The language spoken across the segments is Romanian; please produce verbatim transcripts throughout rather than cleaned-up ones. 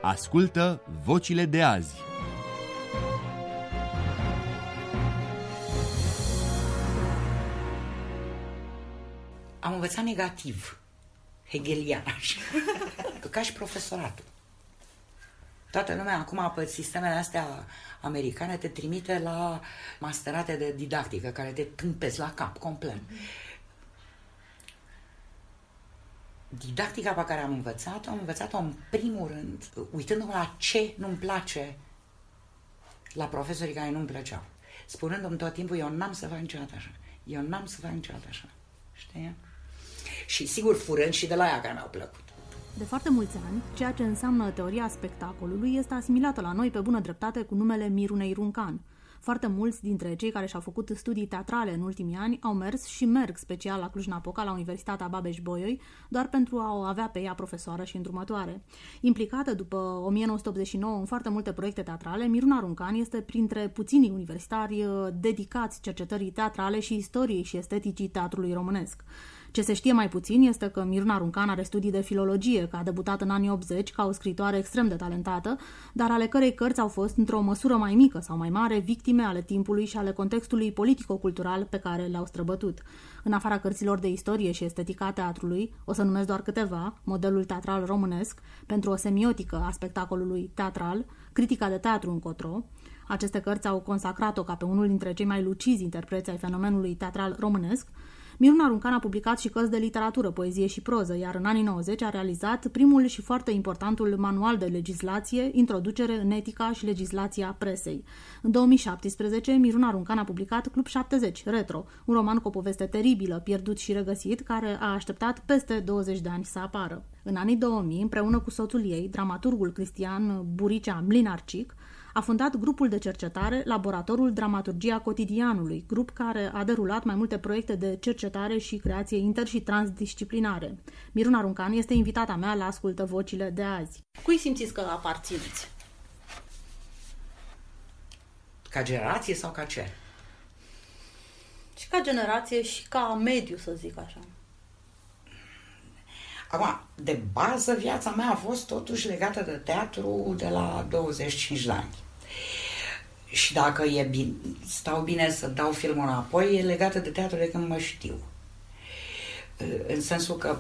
Ascultă Vocile de azi. Am învățat negativ, hegelian, așa, ca și profesoratul. Toată lumea acum, pe sistemele astea americane, te trimite la masterate de didactică, care te tâmpezi la cap, complet. Didactica pe care am învățat-o, am învățat-o în primul rând, uitându-mă la ce nu-mi place la profesorii care nu-mi plăceau. Spunându-mi tot timpul, eu n-am să fac niciodată așa. Eu n-am să fac niciodată așa. Știi? Și sigur furând și de la ea care mi-au plăcut. De foarte mulți ani, ceea ce înseamnă teoria spectacolului este asimilată la noi pe bună dreptate cu numele Mirunei Runcan. Foarte mulți dintre cei care și-au făcut studii teatrale în ultimii ani au mers și merg special la Cluj-Napoca, la Universitatea Babeș-Bolyai, doar pentru a o avea pe ea profesoară și îndrumătoare. Implicată după o mie nouă sute optzeci și nouă în foarte multe proiecte teatrale, Miruna Runcan este printre puținii universitari dedicați cercetării teatrale și istoriei și esteticii teatrului românesc. Ce se știe mai puțin este că Miruna Runcan are studii de filologie, că a debutat în anii optzeci ca o scriitoare extrem de talentată, dar ale cărei cărți au fost, într-o măsură mai mică sau mai mare, victime ale timpului și ale contextului politico-cultural pe care le-au străbătut. În afara cărților de istorie și estetica a teatrului, o să numesc doar câteva, modelul teatral românesc, pentru o semiotică a spectacolului teatral, critica de teatru încotro. Aceste cărți au consacrat-o ca pe unul dintre cei mai lucizi interpreți ai fenomenului teatral românesc. Miruna Runcan a publicat și cărți de literatură, poezie și proză, iar în anii nouăzeci a realizat primul și foarte importantul manual de legislație, Introducere în etica și legislația presei. În două mii șaptesprezece, Miruna Runcan a publicat Club șaptezeci, Retro, un roman cu o poveste teribilă, pierdut și regăsit, care a așteptat peste douăzeci de ani să apară. În anii două mii, împreună cu soțul ei, dramaturgul Cristian Buricea Mlinarcic, a fondat grupul de cercetare Laboratorul Dramaturgia Cotidianului, grup care a derulat mai multe proiecte de cercetare și creație inter- și transdisciplinare. Miruna Runcan este invitata mea la Ascultă Vocile de azi. Cui simțiți că aparțineți? Ca generație sau ca ce? Și ca generație și ca mediu, să zic așa. Acum, de bază, viața mea a fost totuși legată de teatru de la douăzeci și cinci de ani. Și dacă e bine, stau bine să dau filmul înapoi, e legată de teatru de când mă știu. În sensul că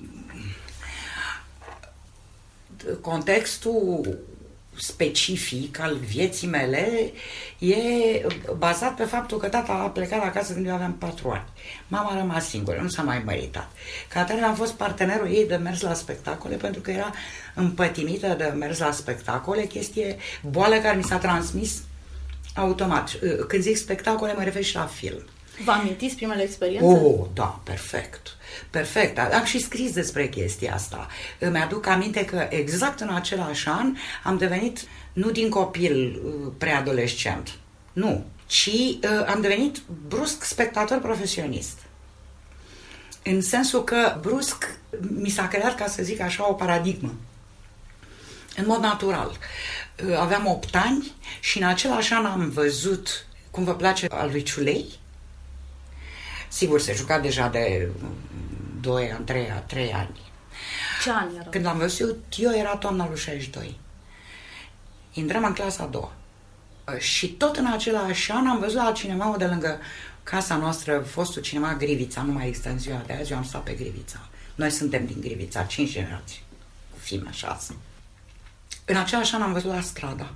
contextul specific al vieții mele e bazat pe faptul că tata a plecat acasă când eu aveam patru ani. Mama a rămas singură, nu s-a mai măritat. Ca atare am fost partenerul ei de mers la spectacole, pentru că era împătimită de mers la spectacole, chestie, boală care mi s-a transmis automat. Când zic spectacole, mă refer și la film. Vă amintiți primele experiențe? Oh, da, perfect. Perfect. Am și scris despre chestia asta. Îmi aduc aminte că exact în același an am devenit, nu din copil preadolescent, nu, ci uh, am devenit brusc spectator profesionist. În sensul că brusc mi s-a creat, ca să zic așa, o paradigmă. În mod natural. Uh, aveam opt ani și în același an am văzut Cum vă place al lui Ciulei. Sigur, se juca deja de doi ani, trei, trei ani. Ce ani era? Când l-am văzut, eu era toamna lui șaizeci și doi. Intrăm în clasa a doua. Și tot în același an am văzut la cinemaul de lângă casa noastră, fostul cinema Grivița, nu mai există în ziua de azi, eu am stat pe Grivița. Noi suntem din Grivița, cinci generații, cu filme șase. În același an am văzut La Strada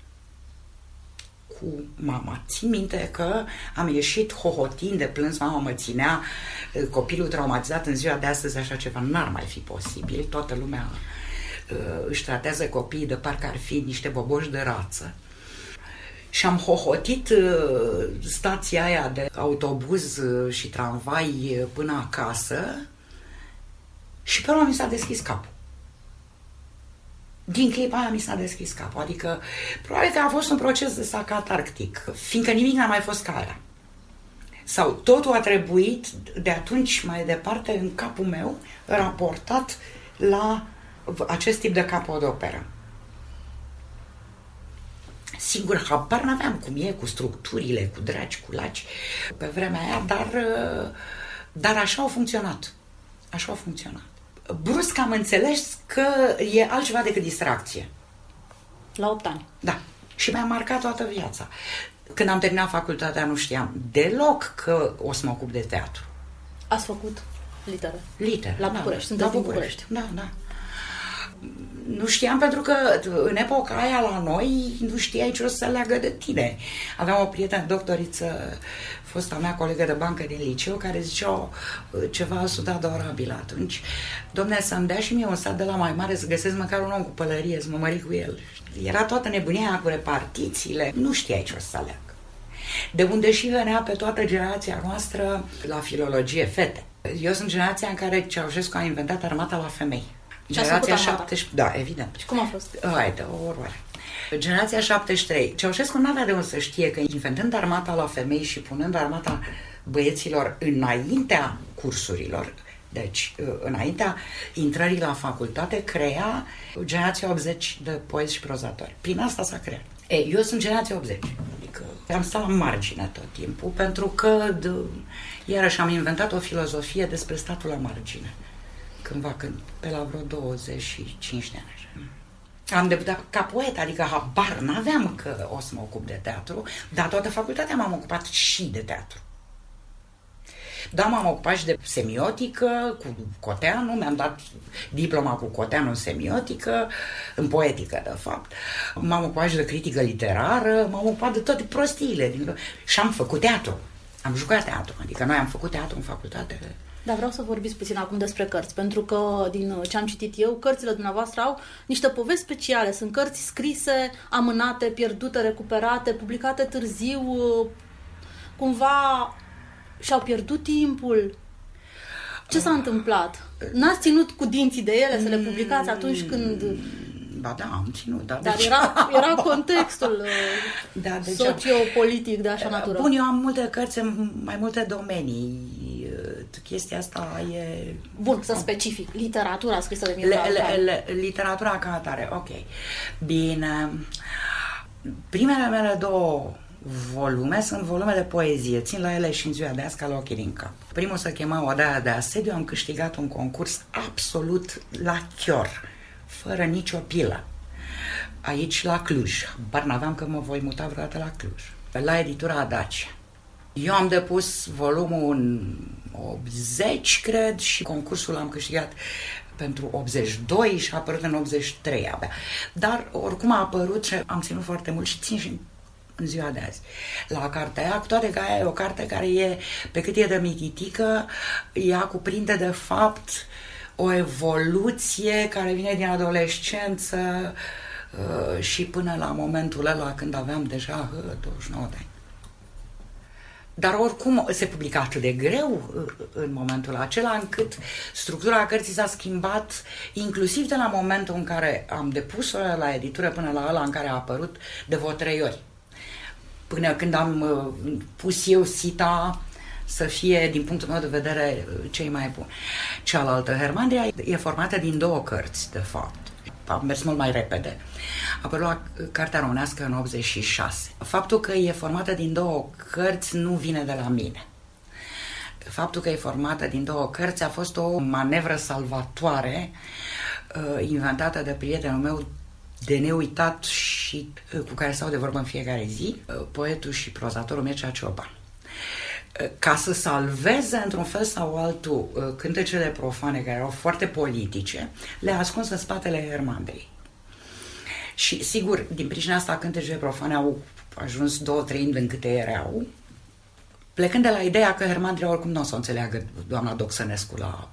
cu mama. Țin minte că am ieșit hohotind de plâns, mama mă ținea, copilul traumatizat în ziua de astăzi, așa ceva n-ar mai fi posibil, toată lumea uh, își tratează copiii de parcă ar fi niște boboși de rață. Și am hohotit uh, stația aia de autobuz uh, și tramvai uh, până acasă și pe urmă mi s-a deschis capul. Din clipa aia mi s-a deschis capul, adică probabil că a fost un proces de sac catarctic, fiindcă nimic n-a mai fost ca aia. Sau totul a trebuit de atunci mai departe în capul meu raportat la acest tip de capodoperă. Sigur, habar n-aveam cum e, cu structurile, cu dragi, cu laci, pe vremea aia, dar, dar așa au funcționat. Așa au funcționat. Brusc am înțeles că e altceva decât distracție. La opt ani. Da. Și mi-a marcat toată viața. Când am terminat facultatea nu știam deloc că o să mă ocup de teatru. Ați făcut litere? Litere, La București, da, sunteți la din București. București. Da, da. Nu știam pentru că în epoca aia la noi nu știai ce o să se leagă de tine. Aveam o prietenă, doctoriță, fosta mea colegă de bancă din liceu, care zicea ceva absolut adorabil atunci. Dom'le, să-mi dea și mie un sat de la mai mare să găsesc măcar un om cu pălărie, să mă mări cu el. Era toată nebunia cu repartițiile. Nu știai ce o să se leagă. De unde și venea pe toată generația noastră la filologie fete. Eu sunt generația în care Ceaușescu a inventat armata la femei. Generația șaptesprezece... Da, evident. Și cum a fost? Haide, o oroare. Generația șaptezeci și trei. Ceaușescu nu avea de unde să știe că inventând armata la femei și punând armata băieților înaintea cursurilor, deci înaintea intrării la facultate, crea generația optzeci de poeți și prozatori. Prin asta s-a creat. Ei, eu sunt generația optzeci. Adică am stat la margine tot timpul, pentru că de, iarăși am inventat o filozofie despre statul la margine. Cândva, când, pe la vreo douăzeci și cinci de ani. Am debutat ca poet, adică habar n-aveam că o să mă ocup de teatru, dar toată facultatea m-am ocupat și de teatru. Da, m-am ocupat și de semiotică, cu Coteanu, mi-am dat diploma cu Coteanu în semiotică, în poetică, de fapt. M-am ocupat și de critică literară, m-am ocupat de toate prostiile. Din... Și am făcut teatru. Am jucat teatru, adică noi am făcut teatru în facultate. Dar vreau să vorbiți puțin acum despre cărți, pentru că, din ce am citit eu, cărțile dumneavoastră au niște povești speciale. Sunt cărți scrise, amânate, pierdute, recuperate, publicate târziu, cumva și-au pierdut timpul. Ce s-a întâmplat? N-ați ținut cu dinții de ele să le publicați atunci când... Ba da, am ținut, da. Dar era, era contextul da, sociopolitic de așa natură. Bun, eu am multe cărți în mai multe domenii. Chestia asta e... Bun, să specific. Literatura scrisă de Miruna le, le, Literatura ca atare, ok. Bine. Primele mele două volume sunt volume de poezie. Țin la ele și în ziua de azi ca la ochii din cap. Primul se chema Odaia de asediu. Am câștigat un concurs absolut la chior, fără nicio pilă. Aici la Cluj. Bar n-aveam că mă voi muta vreodată la Cluj. La editura Dacia. Eu am depus volumul în optzeci, cred, și concursul l-am câștigat pentru optzeci și doi și a apărut în optzeci și trei abia. Dar oricum a apărut și am ținut foarte mult și țin și în ziua de azi la cartea aia, cu toate că aia e o carte care e, pe cât e de mititică, ea cuprinde de fapt o evoluție care vine din adolescență uh, și până la momentul ăla când aveam deja uh, douăzeci și nouă de ani. Dar oricum se publica atât de greu în momentul acela, încât structura cărții s-a schimbat inclusiv de la momentul în care am depus-o la editură până la ăla în care a apărut de vreo trei ori. Până când am pus eu sita să fie, din punctul meu de vedere, cei mai buni. Cealaltă, Hermandria, e formată din două cărți, de fapt. A mers mult mai repede. A apărut cartea românească în optzeci și șase. Faptul că e formată din două cărți nu vine de la mine. Faptul că e formată din două cărți a fost o manevră salvatoare uh, inventată de prietenul meu de neuitat și uh, cu care stau de vorbă în fiecare zi, uh, poetul și prozatorul Mircea Cioban. Uh, ca să salveze într-un fel sau altul uh, cântecele profane care erau foarte politice, le-a ascuns în spatele Hermandriei. Și sigur, din pricina asta cântecele profane au ajuns două treimi din câte erau, plecând de la ideea că Hermandria oricum nu o să o înțeleagă doamna Doxănescu la,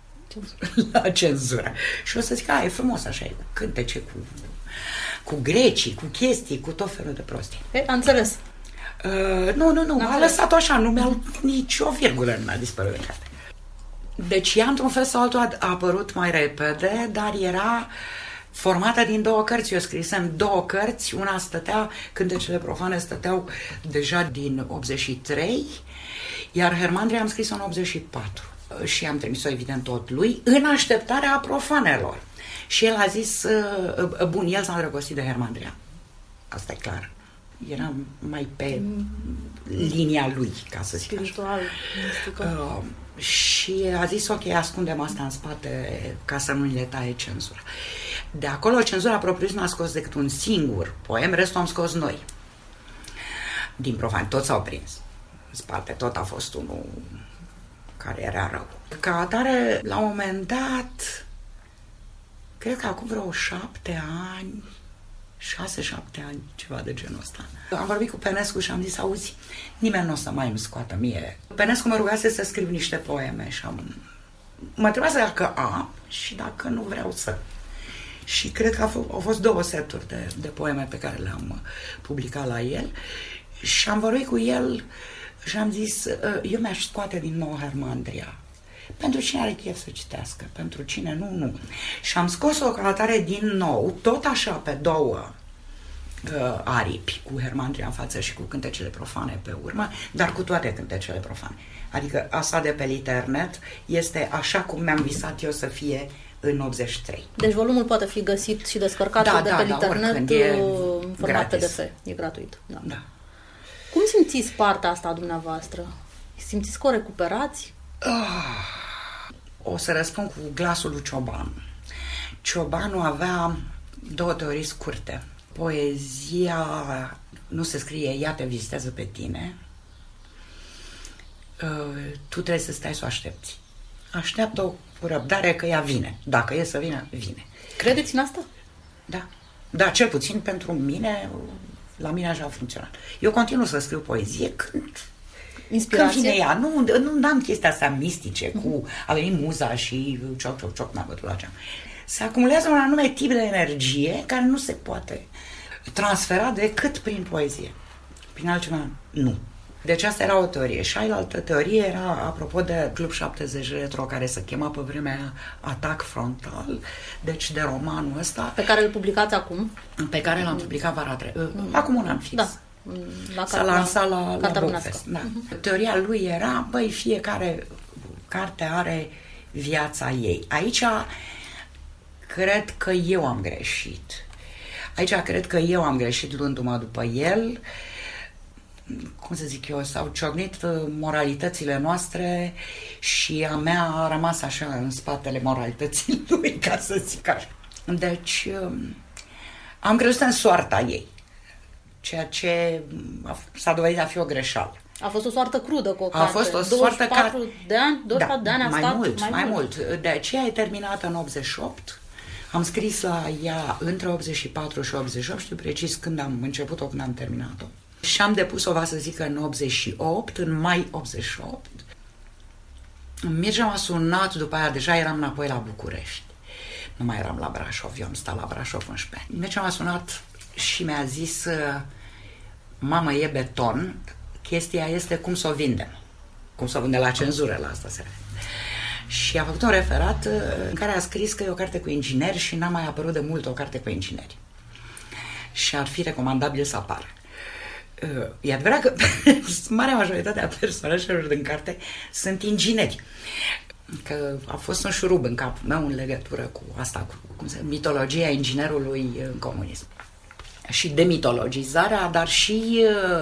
la cenzură. Și o să zic, a, e frumos așa, e cu cântece, cu, cu grecii, cu chestii, cu tot felul de prostii. E, am înțeles. Uh, nu, nu, nu, a lăsat-o așa, nu mi-a nici o virgulă, nu mi-a dispărut în carte. Deci ea, într-un fel sau altul, a, a apărut mai repede, dar era formată din două cărți. Eu scrisem două cărți, una stătea, cântecele profane stăteau deja din optzeci și trei, iar Hermandria am scris-o în optzeci și patru. Și am trimis-o, evident, tot lui, în așteptarea profanelor. Și el a zis, bun, el s-a îndrăgostit de Hermandria. Asta e clar. Era mai pe linia lui, ca să zic spiritual, așa. Uh, și a zis, ok, ascundem asta în spate ca să nu le taie cenzura. De acolo, cenzura propriu-zisă n-a scos decât un singur poem, restul am scos noi. Din profani, toți s-au prins. În spate, tot a fost unul care era rău. Ca atare, la un moment dat, cred că acum vreo șapte ani, șase, șapte ani, ceva de genul ăsta. Am vorbit cu Penescu și am zis, auzi, nimeni nu o să mai îmi scoată mie. Penescu mă rugase să scriu niște poeme și am... mă întrebați dacă am și dacă nu vreau să. Și cred că au fost două seturi de, de poeme pe care le-am publicat la el și am vorbit cu el și am zis, eu mi-aș scoate din nou Hermandria. Pentru cine are chef să citească, pentru cine nu, nu. Și am scos-o ca atare din nou, tot așa pe două uh, aripi, cu Hermandria în față și cu cântecele profane pe urmă, dar cu toate cântecele profane. Adică asta de pe internet este așa cum mi-am visat eu să fie în optzeci și trei. Deci volumul poate fi găsit și descărcat da, de da, pe da, internet în format gratis. P D F. E gratuit. Da. Da. Cum simțiți partea asta a dumneavoastră? Simțiți că o recuperați? Oh, o să răspund cu glasul lui Cioban. Ciobanul avea două teorii scurte. Poezia nu se scrie, ea te vizitează pe tine. Tu trebuie să stai să o aștepți. Așteaptă-o cu răbdare că ea vine. Dacă e să vină, vine. Credeți în asta? Da. Da, cel puțin pentru mine, la mine așa a funcționat. Eu continuu să scriu poezie când... Inspirație? Când vine ea. Nu, nu am chestia asta mistice uh-huh. cu a venit muza și cioc, cioc, cioc, n-am bătut la geam. Se acumulează un anume tip de energie care nu se poate transfera decât prin poezie. Prin altceva, nu. Deci asta era o teorie. Și altă teorie era, apropo de Club șaptezeci Retro, care se chema pe vremea Atac Frontal, deci de romanul ăsta. Pe care îl publicați acum? Pe care l-am publicat vara trecută. Mm. Acum un an fix. Da. La S-a lansat la, la Bookfest. Da. Uh-huh. Teoria lui era, băi, fiecare carte are viața ei. Aici cred că eu am greșit. Aici cred că eu am greșit luându-mă după el. Cum să zic eu, s-au ciocnit moralitățile noastre și a mea a rămas așa în spatele moralității lui, ca să zic așa. Deci am crezut în soarta ei, ceea ce s-a dovedit a fi o greșeală. A fost o soartă crudă cu o carte. A fost o soartă ca... de ani, douăzeci și patru da, de ani a mai stat mult, mai, mai mult. mult. De aceea e terminată în optzeci și opt. Am scris la ea între optzeci și patru și optzeci și opt, știu precis când am început-o, când am terminat-o. Și am depus-o, va să zic, în optzeci și opt, în mai optzeci și opt. Mircea m-a sunat, după aia deja eram înapoi la București. Nu mai eram la Brașov, eu am stat la Brașov unsprezece ani. Mircea m-a sunat și mi-a zis, mamă, e beton, chestia este cum să o vindem. Cum să o vindem la cenzură, la asta se vede. Și a făcut un referat în care a scris că e o carte cu ingineri și n-a mai apărut de mult o carte cu ingineri. Și ar fi recomandabil să apară. E adevărat că marea majoritate a personajelor din carte sunt ingineri. Că a fost un șurub în capul meu în legătură cu asta, cu cum se, mitologia inginerului în comunism. Și demitologizarea, dar și,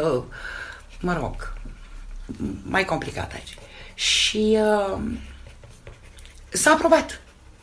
mă rog, mai complicat aici. Și uh, s-a aprobat.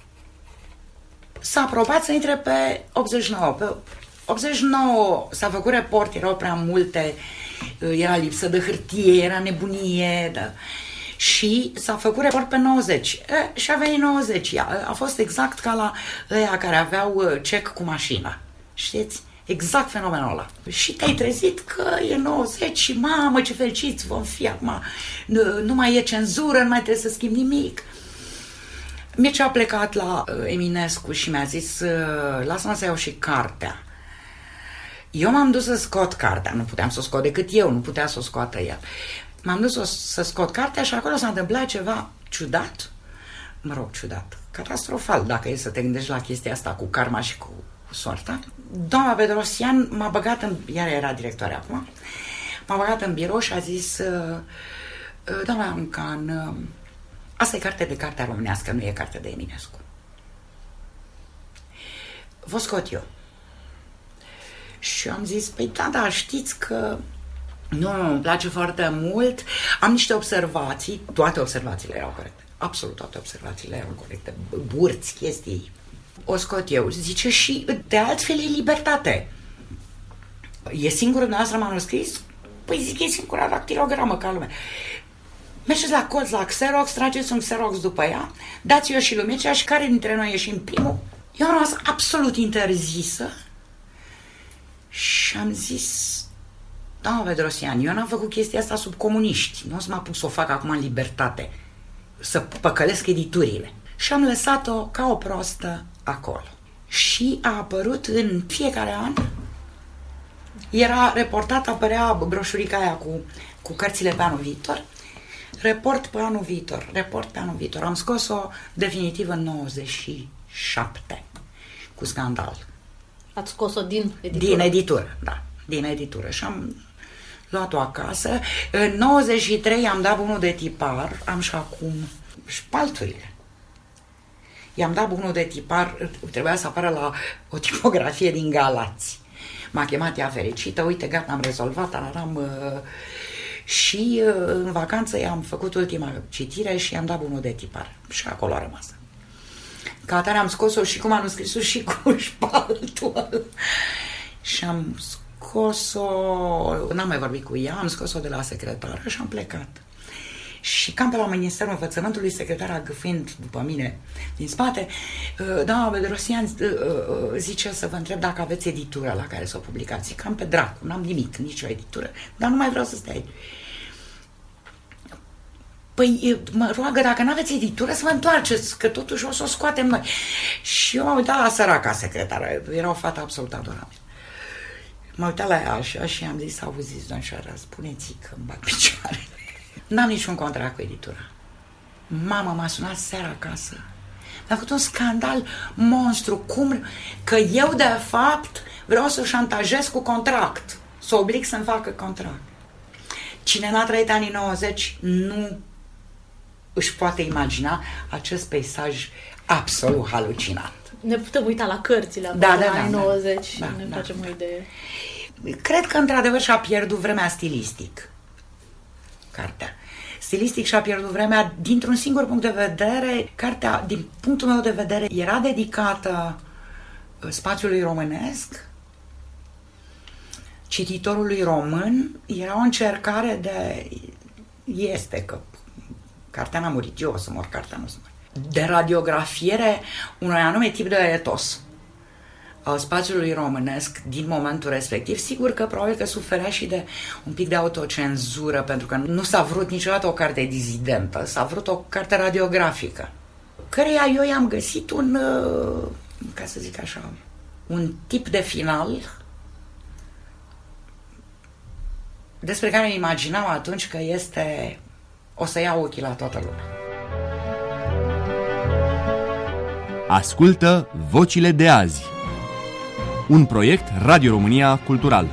S-a aprobat să intre pe optzeci și nouă. Pe optzeci și nouă s-a făcut report, erau prea multe, era lipsă de hârtie, era nebunie, da. Și s-a făcut report pe nouăzeci. E, și a venit nouăzeci. A fost exact ca la ăia care aveau cec cu mașina. Știți? Exact fenomenul ăla. Și te-ai trezit că e nouăzeci și mamă, ce fericiți vom fi acum. Nu, nu mai e cenzură, nu mai trebuie să schimb nimic. Mircea a plecat la uh, Eminescu și mi-a zis, uh, lasă-mă să iau și cartea. Eu m-am dus să scot cartea, nu puteam să o scot decât eu, nu putea să o scoată el. M-am dus să scot cartea și acolo s-a întâmplat ceva ciudat, mă rog, ciudat, catastrofal, dacă e să te gândești la chestia asta cu karma și cu soarta. Doamna Bedrosian m-a băgat în, iar era directoare acum, m-a băgat în birou și a zis, doamna Ancan, asta e carte de cartea românească, nu e carte de Eminescu. Vă scot eu. Și am zis, păi da, da, știți că nu, îmi place foarte mult, am niște observații, toate observațiile erau corecte, absolut toate observațiile erau corecte, burți, chestii. o scot eu. Zice, și de altfel e libertate. E singurul dumneavoastră manuscris? Păi zic, e singura dactilogramă ca lumea. Mergeți la colț, la Xerox, trageți un Xerox după ea, dați-o și lumea și care dintre noi ieșim primul? Eu am rămas absolut interzisă și am zis, doamna Bedrosian, eu n-am făcut chestia asta sub comuniști, nu o să mă apuc să o fac acum în libertate, să păcălesc editurile. Și am lăsat-o ca o prostă acolo. Și a apărut în fiecare an, era reportat, apărea broșurica aia cu, cu cărțile pe anul viitor, report pe anul viitor, report pe anul viitor. Am scos-o definitiv în nouăzeci și șapte, cu Scandal. Ați scos-o din editură? Din editură, da, din editură. Și am luat-o acasă. În nouăzeci și trei am dat bunul de tipar, am și acum șpalturile. I-am dat bunul de tipar, trebuia să apară la o tipografie din Galați. M-a chemat ea fericită, uite, gata, am rezolvat, am... Uh, și uh, în vacanță i-am făcut ultima citire și i-am dat bunul de tipar. Și acolo a rămas. Ca atare am scos-o și cu manuscrisul și cu șpaltul. Și am scos-o, n-am mai vorbit cu ea, am scos-o de la secretară și am plecat. Și cam pe la Ministerul Învățământului, secretara gâfâind după mine din spate, doamna Bedrosian zice să vă întreb dacă aveți editură la care să o publicați. Cam pe dracu, n-am nimic, nicio editură, dar nu mai vreau să stai. Păi mă roagă, dacă n-aveți editură, să vă întoarceți, că totuși o să o scoatem noi. Și eu m-am uitat la săraca secretară, era o fată absolut adorabilă. M-am uitat la ea așa și am zis, auziți, domnișoară, spuneți că îmi bat picioarele. N-am niciun contract cu editura. Mama m-a sunat seara acasă. Mi-a făcut un scandal monstru. Cum? Că eu, de fapt, vreau să o șantajez cu contract. Să oblig să-mi facă contract. Cine n-a trăit anii nouăzeci nu își poate imagina acest peisaj absolut halucinant. Ne putem uita la cărțile da, da, da, anii da, nouăzeci da, și ne da, facem da. o idee. Cred că, într-adevăr, și-a pierdut vremea stilistic. Cartea. Stilistic și-a pierdut vremea dintr-un singur punct de vedere. Cartea, din punctul meu de vedere, era dedicată spațiului românesc, cititorului român. Era o încercare de... Este că cartea n-a murit, eu o să mor, cartea nu o să mor. De radiografiere unui anume tip de etos al spațiului românesc din momentul respectiv. Sigur că probabil că suferea și de un pic de autocenzură, pentru că nu s-a vrut niciodată o carte dizidentă, s-a vrut o carte radiografică, căreia eu i-am găsit un, ca să zic așa, un tip de final despre care îmi imaginam atunci că este, o să iau ochii la toată lumea. Ascultă Vocile de azi. Un proiect Radio România Cultural.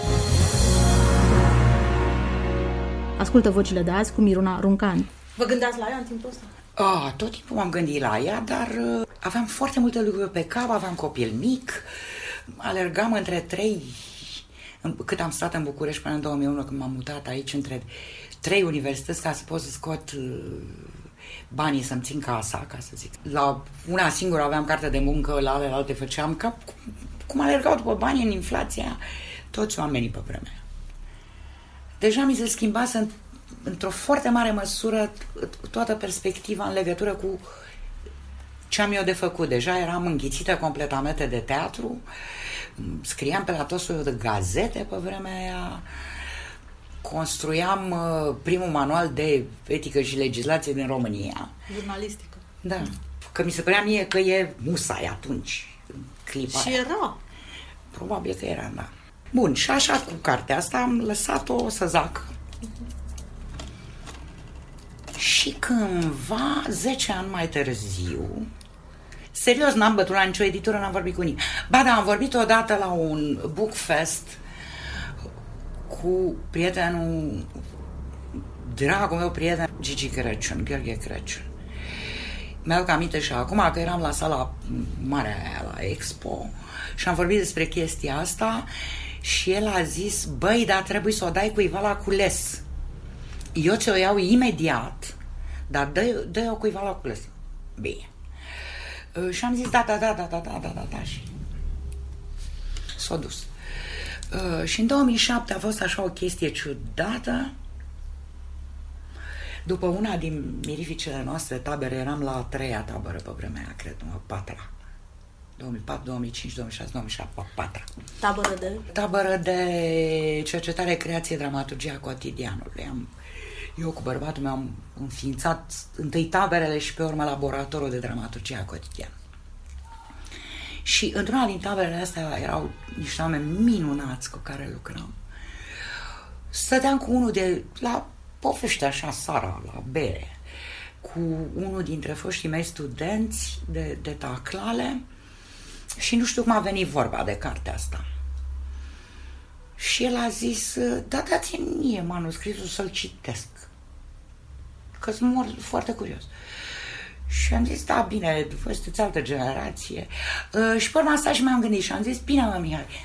Ascultă Vocile de azi cu Miruna Runcan. Vă gândeați la ea în timpul ăsta? Ah, tot timpul m-am gândit la ea, dar uh, aveam foarte multe lucruri pe cap, aveam copil mic, alergam între trei, cât am stat în București până în două mii unu, când m-am mutat aici, între trei universități ca să pot să scot uh, banii să-mi țin casa, ca să zic. La una singură aveam carte de muncă, la alte făceam cap, cum alergau după bani în inflația toți oamenii pe vremea. Deja mi se schimbase în, într-o foarte mare măsură toată perspectiva în legătură cu ce am eu de făcut. Deja eram înghițită completamente de teatru, scriam pe la tot soiul de gazete pe vremea aia, construiam uh, primul manual de etică și legislație din România. Jurnalistică. Da, că mi se părea mie că e musai atunci. Clipa și aia. era. Probabil că era, da. Bun, și așa cu cartea asta am lăsat-o să zacă. Uh-huh. Și cândva, zece ani mai târziu, serios, n-am bătut la nicio editură, n-am vorbit cu nimeni. Ba da, am vorbit odată la un book fest cu prietenul, dragul meu prieten, Gigi Crăciun, Gheorghe Crăciun. Mi-aduc aminte și acum că eram la sala mare aia, la Expo, și am vorbit despre chestia asta și el a zis, băi, dar trebuie să o dai cuiva la cules. Eu ți-o iau imediat, dar dă-o cuiva la cules. Bine. Uh, și am zis, da, da, da, da, da, da, da, da, da, și s-a dus. Uh, și în două mii șapte a fost așa o chestie ciudată. După una din mirificele noastre tabere, eram la a treia tabără pe vremea aia, cred, nu, a patra. două mii patru, două mii cinci, două mii șase, două mii șapte, a patra. Tabără de? Tabără de cercetare, creație, dramaturgia cotidianului. Am, eu cu bărbatul meu am înființat întâi taberele și pe urmă laboratorul de dramaturgia cotidiană. Și într-una din taberele astea erau niște oameni minunați cu care lucram. Stăteam cu unul de la povește așa, Sara, la bere, cu unul dintre foștii mei studenți de, de taclale și nu știu cum a venit vorba de cartea asta. Și el a zis, da, dați-mi mie manuscrisul să-l citesc, că sunt mor foarte curios. Și am zis, da, bine, voi sunteți altă generație. Uh, și pe urmă asta și m-am gândit și am zis, bine, mă, Mihai,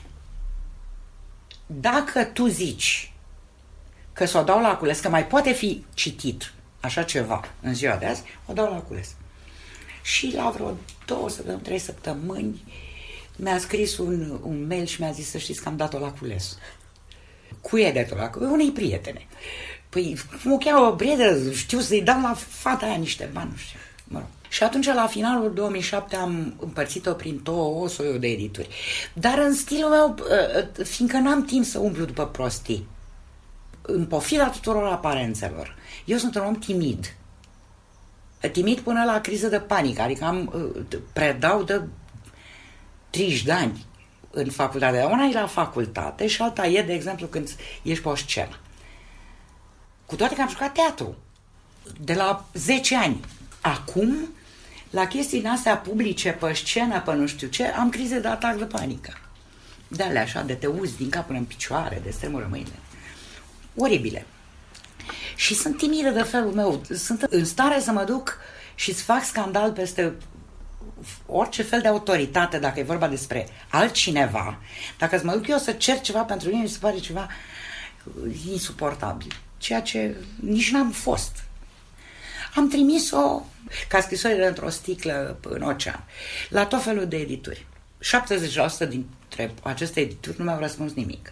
dacă tu zici că s-o dau la cules, că mai poate fi citit așa ceva în ziua de azi, o dau la cules. Și la vreo două săptămâni, trei săptămâni, mi-a scris un, un mail și mi-a zis să știți că am dat-o la cules. Cui e dat-o la cules? Unei prietene. Păi, mă cheamă o prietenă, știu să-i dau la fata aia niște bani, nu știu. Mă rog. Și atunci, la finalul două mii șapte, am împărțit-o prin două soiuri de edituri. Dar în stilul meu, fiindcă n-am timp să umblu după prostii, în pofida tuturor aparențelor, eu sunt un om timid. Timid până la criză de panică, adică am, predau de treizeci de ani în facultate. Una e la facultate și alta e, de exemplu, când ești pe o scenă. Cu toate că am jucat teatru de la zece ani. Acum, la chestii din astea publice, pe scenă, pe nu știu ce, am crize de atac de panică. De alea așa, de te uzi din cap până în picioare, de stremură mâinile. Oribile. Și sunt timidă de felul meu. Sunt în stare să mă duc și să fac scandal peste orice fel de autoritate, dacă e vorba despre altcineva. Dacă mă duc eu să cer ceva pentru mine, mi se pare ceva insuportabil. Ceea ce nici n-am fost. Am trimis-o ca scrisoare într-o sticlă în ocean, la tot felul de edituri. șaptezeci la sută dintre aceste edituri nu mi-au răspuns nimic.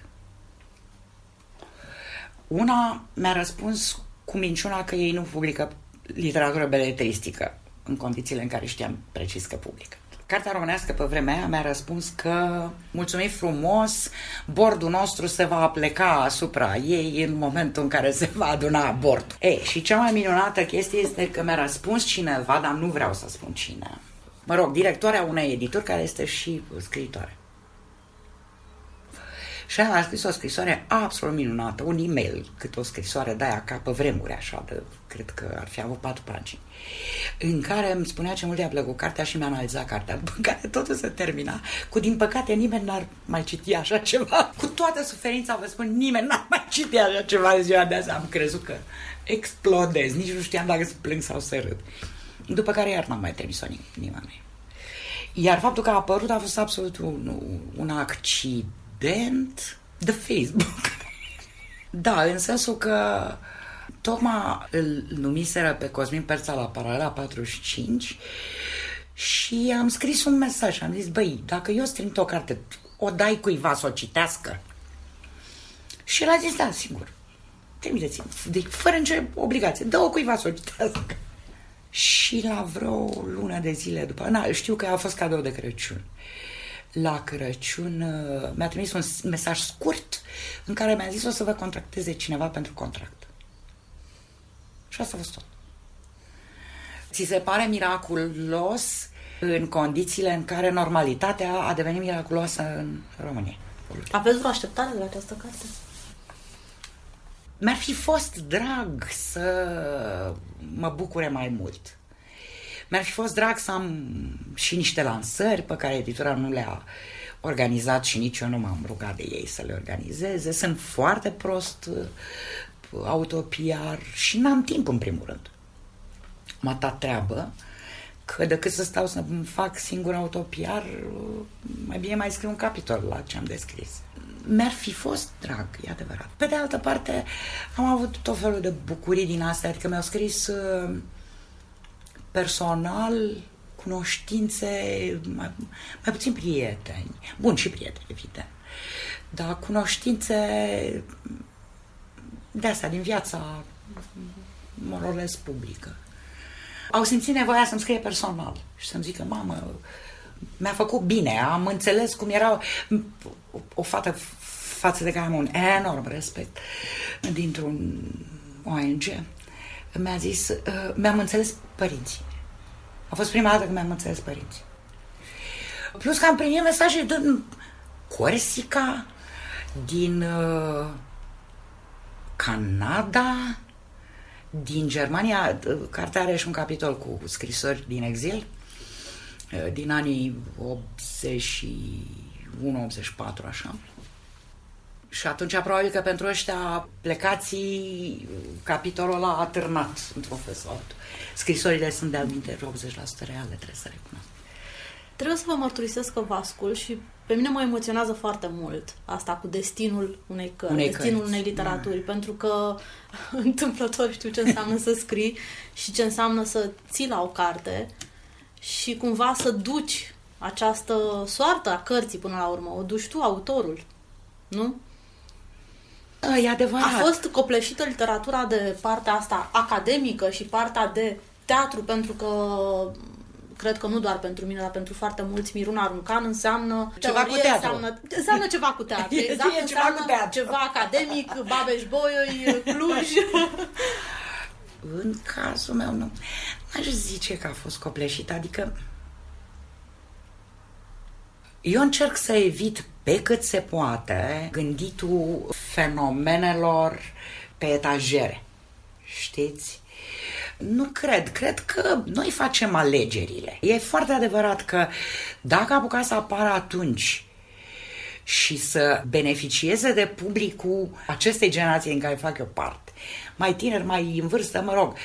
Una mi-a răspuns cu minciuna că ei nu publică literatură beletristică, în condițiile în care știam precis că publică. Cartea românească pe vremea aia mi-a răspuns că mulțumim frumos, bordul nostru se va apleca asupra ei în momentul în care se va aduna bordul. Ei, și cea mai minunată chestie este că mi-a răspuns cineva, dar nu vreau să spun cine. Mă rog, directoarea unei edituri care este și scriitoare. Și a scris o scrisoare absolut minunată, un e-mail, cât o scrisoare de-aia ca pe vremuri, așa, de, cred că ar fi avut patru pagini, în care îmi spunea ce mult i-a plăcut cartea și mi-a analizat cartea, după care totul se termina cu, din păcate, nimeni n-ar mai citi așa ceva. Cu toată suferința, vă spun, nimeni n-ar mai citi așa ceva în ziua de azi. Am crezut că explodez, nici nu știam dacă să plâng sau să râd. După care iar n-am mai trimis-o nimeni. Iar faptul că a apărut a fost absolut un, un accident de Facebook. Da, în sensul că tocmai îl numiseră pe Cosmin Perța la Paralela patruzeci și cinci și am scris un mesaj. Am zis, băi, dacă eu îți trimit o carte, o dai cuiva să o citească? Și el a zis, da, sigur. Trimiteți-mi. Deci, fără nicio obligație. Dă-o cuiva să o citească. Și la vreo lună de zile după... Na, știu că a fost cadou de Crăciun. La Crăciun mi-a trimis un mesaj scurt în care mi-a zis o să vă contracteze cineva pentru contract. Și asta a fost tot. Ți se pare miraculos în condițiile în care normalitatea a devenit miraculoasă în România? Aveți vreo așteptare de la această carte? Mi-ar fi fost drag să mă bucure mai mult. Mi-ar fi fost drag să am și niște lansări pe care editura nu le-a organizat și nici eu nu m-am rugat de ei să le organizeze. Sunt foarte prost auto-P R și n-am timp, în primul rând. Am atâta treabă că decât să stau să fac singur auto-P R, mai bine mai scriu un capitol la ce am descris. Mi-ar fi fost drag, e adevărat. Pe de altă parte, am avut tot felul de bucurii din astea, adică mi-au scris personal, cunoștințe, mai, mai puțin prieteni. Bun, și prieteni, evident. Dar cunoștințe de astea, din viața more or less publică. Au simțit nevoia să-mi scrie personal și să-mi zică, mamă, mi-a făcut bine, am înțeles cum era o, o fată față de care am un enorm respect dintr-un O N G. Mi-a zis, uh, mi-am înțeles părinții. A fost prima dată când mi-am înțeles părinții. Plus că am primit mesaje din Corsica, din uh, Canada, din Germania. Cartea are și un capitol cu scrisori din exil, uh, din anii optzeci și unu optzeci și patru, așa. Și atunci, probabil că pentru ăștia plecații, capitolul ăla a târnat într-un fel sau altul. Scrisorile sunt de-al minte optzeci la sută reale, trebuie să recunosc. Trebuie să vă mărturisesc că vă ascult și pe mine mă emoționează foarte mult asta cu destinul unei cărți, unei destinul cărți. Unei literaturi, da. Pentru că întâmplător știu ce înseamnă să scrii și ce înseamnă să ții la o carte și cumva să duci această soartă a cărții până la urmă. O duci tu, autorul, nu? E adevărat. A fost copleșită literatura de partea asta academică și partea de teatru, pentru că cred că nu doar pentru mine, dar pentru foarte mulți, Miruna Runcan înseamnă ceva teorie, cu teatru. Înseamnă, înseamnă ceva cu teatru. Exact, e ceva cu teatru. Ceva academic, Babeș-Bolyai, Cluj. În cazul meu, nu aș zice că a fost copleșită, adică eu încerc să evit pe cât se poate gânditul fenomenelor pe etajere. Știți? Nu cred. Cred că noi facem alegerile. E foarte adevărat că dacă apuca să apară atunci și să beneficieze de publicul acestei generații în care fac eu parte, mai tineri, mai în vârstă, mă rog,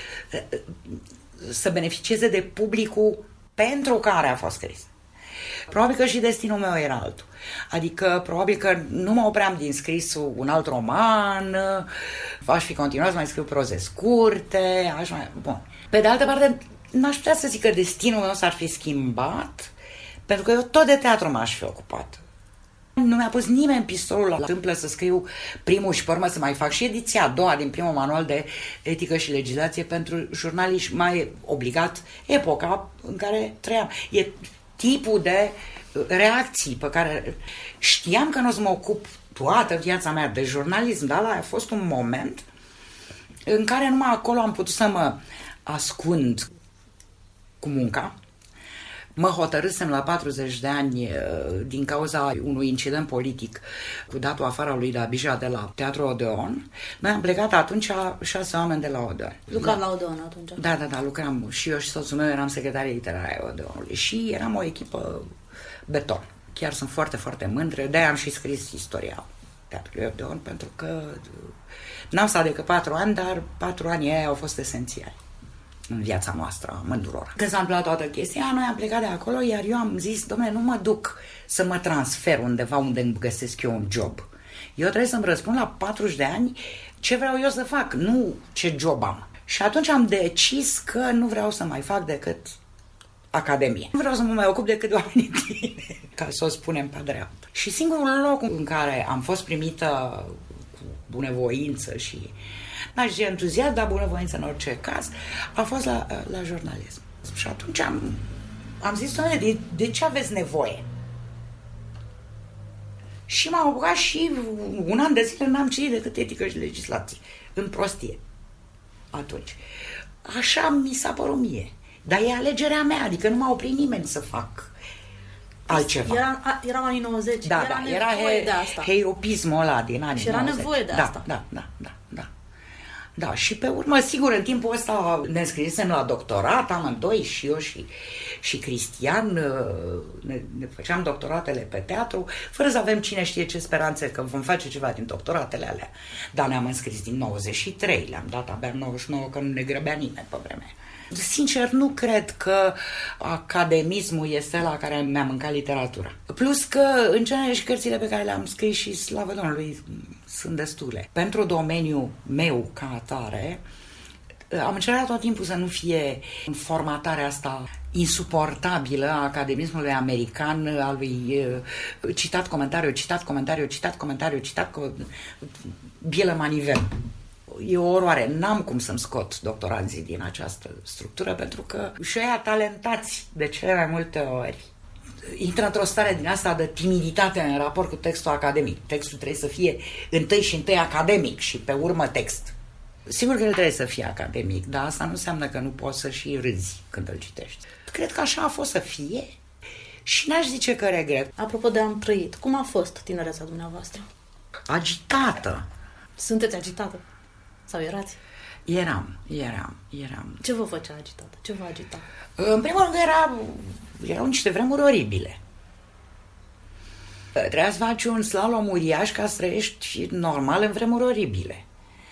să beneficieze de publicul pentru care a fost scris. Probabil că și destinul meu era altul. Adică, probabil că nu mă opream din scris un alt roman, aș fi continuat să mai scriu proze scurte, aș mai... Bun. Pe de altă parte, n-aș putea să zic că destinul meu s-ar fi schimbat, pentru că eu tot de teatru m-aș fi ocupat. Nu mi-a pus nimeni pistolul la tâmplă să scriu primul și pe urmă să mai fac și ediția a doua din primul manual de etică și legislație pentru jurnaliști. Mai obligat epoca în care trăiam. E tipul de reacții pe care știam că nu o să mă ocup toată viața mea de jurnalism, dar ăla a fost un moment în care numai acolo am putut să mă ascund cu munca. Mă hotărâsem la patruzeci de ani din cauza unui incident politic cu datul afară lui Dabija de la Teatrul Odeon. Noi am plecat atunci șase oameni de la Odeon. Lucram la Odeon atunci? Da, da, da, lucram. Și eu și soțul meu eram secretarii literare ai Odeonului și eram o echipă beton. Chiar sunt foarte, foarte mândră. De-aia am și scris istoria Teatrului Odeon, pentru că n-am stat decât patru ani, dar patru ani aia au fost esențiali în viața noastră, mânduror. Când s-a întâmplat toată chestia, noi am plecat de acolo, iar eu am zis, dom'le, nu mă duc să mă transfer undeva unde îmi găsesc eu un job. Eu trebuie să-mi răspund la patruzeci de ani ce vreau eu să fac, nu ce job am. Și atunci am decis că nu vreau să mai fac decât academie. Nu vreau să mă mai ocup decât de oamenii tineri, ca să o spunem pe dreaptă. Și singurul loc în care am fost primită cu bunăvoință și n-aș zice entuziasm, dar bunăvoință în orice caz, a fost la, la jurnalism. Și atunci am, am zis, de, de ce aveți nevoie? Și m-am apucat și un an de zile n-am citit decât etică și legislație. În prostie. Atunci. Așa mi s-a părut mie. Dar e alegerea mea, adică nu m-a oprit nimeni să fac altceva. Era, erau anii nouăzeci, da, era da, nevoie era he, de asta. Heiopismul ăla din anii și era nouăzeci. Nevoie de da, asta. Da, da, da, da. Da, și pe urmă, sigur, în timpul ăsta ne înscrisem la doctorat, amândoi, și eu și, și Cristian, ne, ne făceam doctoratele pe teatru, fără să avem cine știe ce speranțe că vom face ceva din doctoratele alea. Dar ne-am înscris din nouăzeci și trei, le-am dat abia în nouăzeci și nouă, că nu ne grăbea nimeni pe vremea. Sincer, nu cred că academismul este la care mi-a mâncat literatura. Plus că, în genere, și cărțile pe care le-am scris și slavă Domnului sunt destule. Pentru domeniul meu ca atare, Am încercat tot timpul să nu fie formatarea asta insuportabilă a academismului american, al lui uh, citat comentariu, citat comentariu, citat comentariu, citat co- bielă manivel. E o oroare. N-am cum să-mi scot doctoranții din această structură, pentru că și ăia talentați de cele mai multe ori intră într-o stare din asta de timiditate în raport cu textul academic. Textul trebuie să fie întâi și întâi academic și pe urmă text. Sigur că el trebuie să fie academic, dar asta nu înseamnă că nu poți să și râzi când îl citești. Cred că așa a fost să fie și n-aș zice că regret. Apropo de am trăit, cum a fost tinereța dumneavoastră? Agitată. Sunteți agitată? Sau erați? Eram, eram, eram. Ce vă făcea agitată? Ce vă agita? În primul rând era, erau niște vremuri oribile. Trebuia să faci un slalom uriaș ca să trăiești normal în vremuri oribile.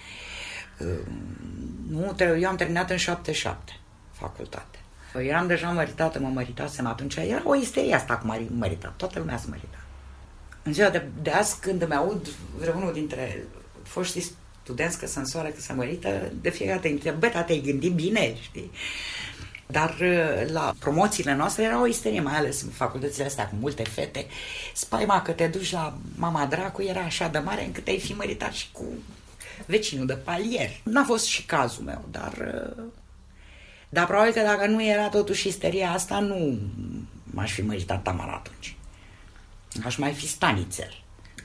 Nu, eu am terminat în șaptezeci și șapte facultate. Eram deja măritată, mă măritasem atunci. Era o isterie asta cu măritat. Toată lumea se mărita. În ziua de, de azi, când îmi aud vreunul dintre foștii studenți că se însoară, că se mărită, de fiecare dată îi întreb, bă, te-ai gândit bine, știi? Dar la promoțiile noastre era o isterie, mai ales în facultățile astea cu multe fete. Spaima că te duci la mama dracu era așa de mare încât ai fi măritat și cu vecinul de palier. N-a fost și cazul meu, dar... Dar probabil că dacă nu era totuși isteria asta, nu m-aș fi măritat tamar atunci. Aș mai fi stanițel.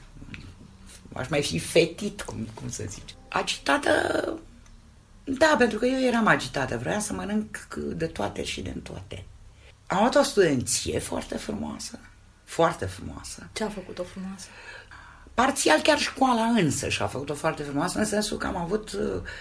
Aș mai fi fetit, cum, cum să zice. Agitată... Da, pentru că eu eram agitată. Vreau să mănânc de toate și de toate. Am avut o studenție foarte frumoasă. Foarte frumoasă. Ce a făcut-o frumoasă? Parțial chiar școala însă și-a făcut-o foarte frumoasă, în sensul că am avut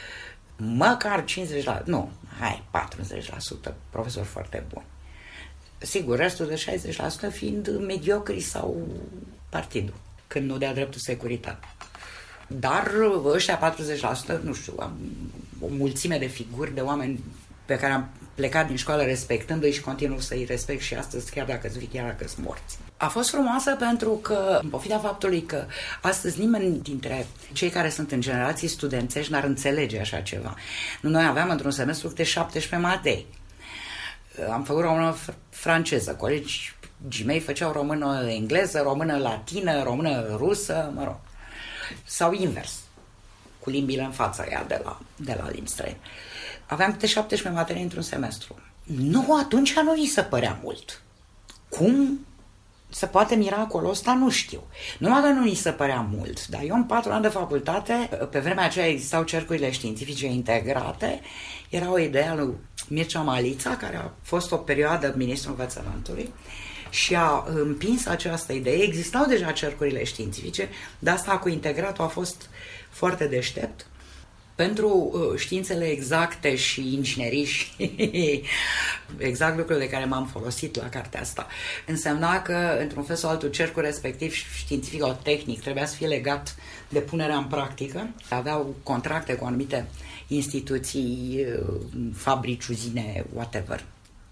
măcar cincizeci la sută, nu, hai, patruzeci la sută profesori foarte buni. Sigur, restul de șaizeci la sută fiind mediocri sau partidul, când nu dea dreptul securitate. Dar ăștia patruzeci la sută, nu știu, am o mulțime de figuri de oameni pe care am plecat din școală respectându-i și continuu să-i respect și astăzi, chiar dacă-s vii, chiar dacă-s morți. A fost frumoasă pentru că, în pofida faptului că astăzi nimeni dintre cei care sunt în generații studențești n-ar înțelege așa ceva. Noi aveam într-un semestru câte șaptesprezece materii. Am făcut română franceză, colegii mei făceau română engleză, română latină, română rusă, mă rog. Sau invers, cu limbile în fața ea de la, de la limbi străine. Aveam câte șaptesprezece materii într-un semestru. Nu, atunci nu ni se părea mult. Cum se poate miracolul ăsta, nu știu. Numai că nu ni se părea mult, dar eu în patru ani de facultate, pe vremea aceea existau cercurile științifice integrate, era o idee a lui Mircea Malița, care a fost o perioadă ministrul învățământului, și a împins această idee. Existau deja cercurile științifice, dar asta cu integratul a fost foarte deștept. Pentru uh, științele exacte și inginerii și exact lucrurile de care m-am folosit la cartea asta, însemna că, într-un fel sau altul, cercul respectiv științifico-tehnic trebuia să fie legat de punerea în practică. Aveau contracte cu anumite instituții, uh, fabrici, uzine, whatever.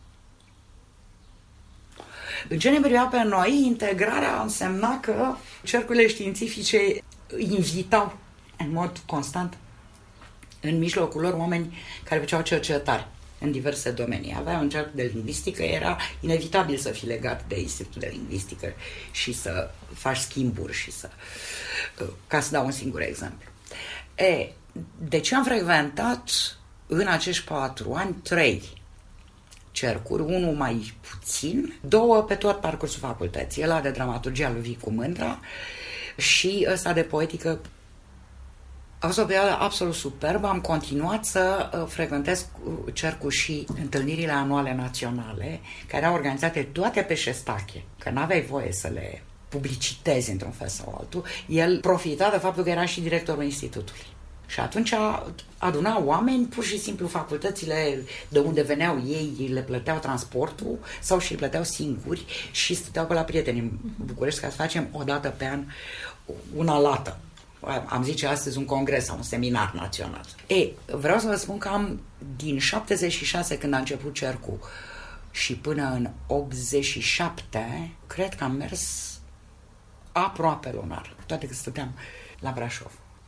În ce ne privea pe noi, integrarea însemna că cercurile științifice invitau în mod constant în mijlocul lor oameni care făceau cercetare în diverse domenii. Avea un cerc de lingvistică, era inevitabil să fii legat de Institutul de Lingvistică și să faci schimburi și să... ca să dau un singur exemplu. E, de ce am frecventat în acești patru ani trei cercuri, unul mai puțin, două pe tot parcursul facultății, ăla de dramaturgia lui Vicu Mândra și ăsta de poetică. A fost o perioadă absolut superbă, am continuat să frecventez cercul și întâlnirile anuale naționale, care erau organizate toate pe Șestache, că n-aveai voie să le publicitezi într-un fel sau altul. El profita de faptul că era și directorul institutului. Și atunci aduna oameni, pur și simplu facultățile de unde veneau ei, le plăteau transportul sau și îl plăteau singuri și stăteau pe la prieteni în București ca să facem o dată pe an una lată. Am zice astăzi un congres sau un seminar național. Ei, vreau să vă spun că am din șaptezeci și șase când a început cercul și până în optzeci și șapte, cred că am mers aproape lunar, toate că stăteam la Brașov.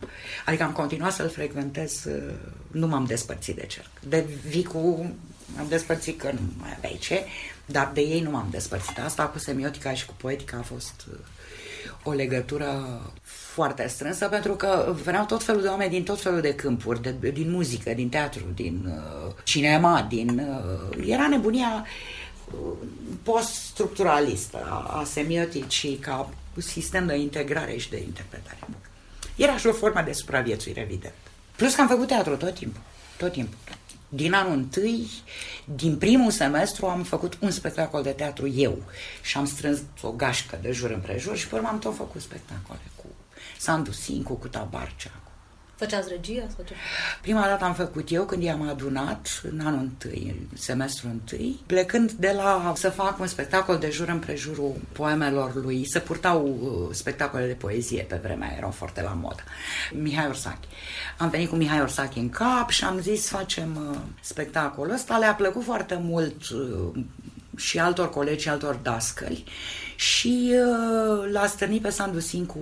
Adică am continuat să-l frecventez, nu m-am despărțit de cerc. De Vicu m-am despărțit că nu mai aveai ce, dar de ei nu m-am despărțit. Asta cu semiotica și cu poetica a fost o legătură foarte strânsă, pentru că veneau tot felul de oameni din tot felul de câmpuri, de, din muzică, din teatru, din uh, cinema, din... Uh, era nebunia uh, post-structuralistă a, a semioticii ca sistem de integrare și de interpretare. Era și o formă de supraviețuire, evident. Plus că am făcut teatru tot timpul, tot timpul. Din anul întâi, din primul semestru, am făcut un spectacol de teatru eu și am strâns o gașcă de jur împrejur și pe urmă am tot făcut spectacole cu Sandu Sincu, cu Tabarcea. Făceați regia sau ce? Prima dată am făcut eu când i-am adunat în anul întâi, în semestrul întâi, plecând de la să fac un spectacol de jur împrejurul poemelor lui. Se purtau uh, spectacole de poezie pe vremea, erau foarte la modă. Mihai Orsache. Am venit cu Mihai Orsache în cap și am zis facem uh, spectacolul ăsta. Le-a plăcut foarte mult uh, și altor colegi și altor dascăli și uh, l-a stârnit pe Sandu Sincu.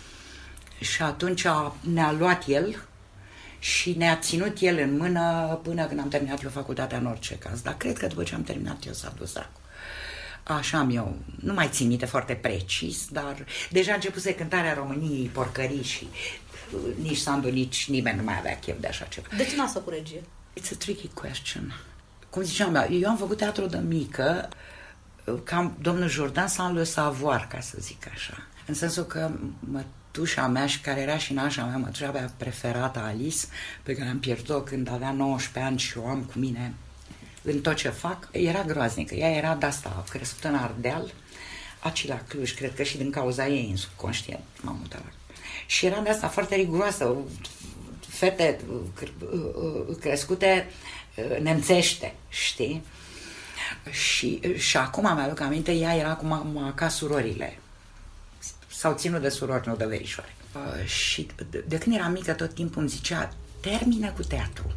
Și atunci ne-a luat el și ne-a ținut el în mână până când am terminat eu facultatea în orice caz. Dar cred că după ce am terminat eu s-a dus dracu. Așa am eu, nu mai țin minte foarte precis, dar deja a începuse cântarea României porcării și nici Sandu, nici nimeni nu mai avea chef de așa ceva. De ce n-ați făcut regie? It's a tricky question. Cum ziceam, eu am făcut teatru de mică, cam domnul Jordan sans le savoir, ca să zic așa. În sensul că mătușa mea, și care era și nașa mea, mătușa mea preferată, Alice, pe care am pierdut-o când avea nouăsprezece ani și o am cu mine în tot ce fac, era groaznică. Ea era de-asta, crescută în Ardeal, aci la Cluj, cred că și din cauza ei în subconștient m-am mutat. Și era de-asta foarte riguroasă, fete crescute nemțește, știi? Și, și acum mi-aduc aminte, ea era cu mama ca surorile. S-au ținut de surori, nu de verișoare. Uh, și de, de când eram mică, tot timpul îmi zicea, termină cu teatru.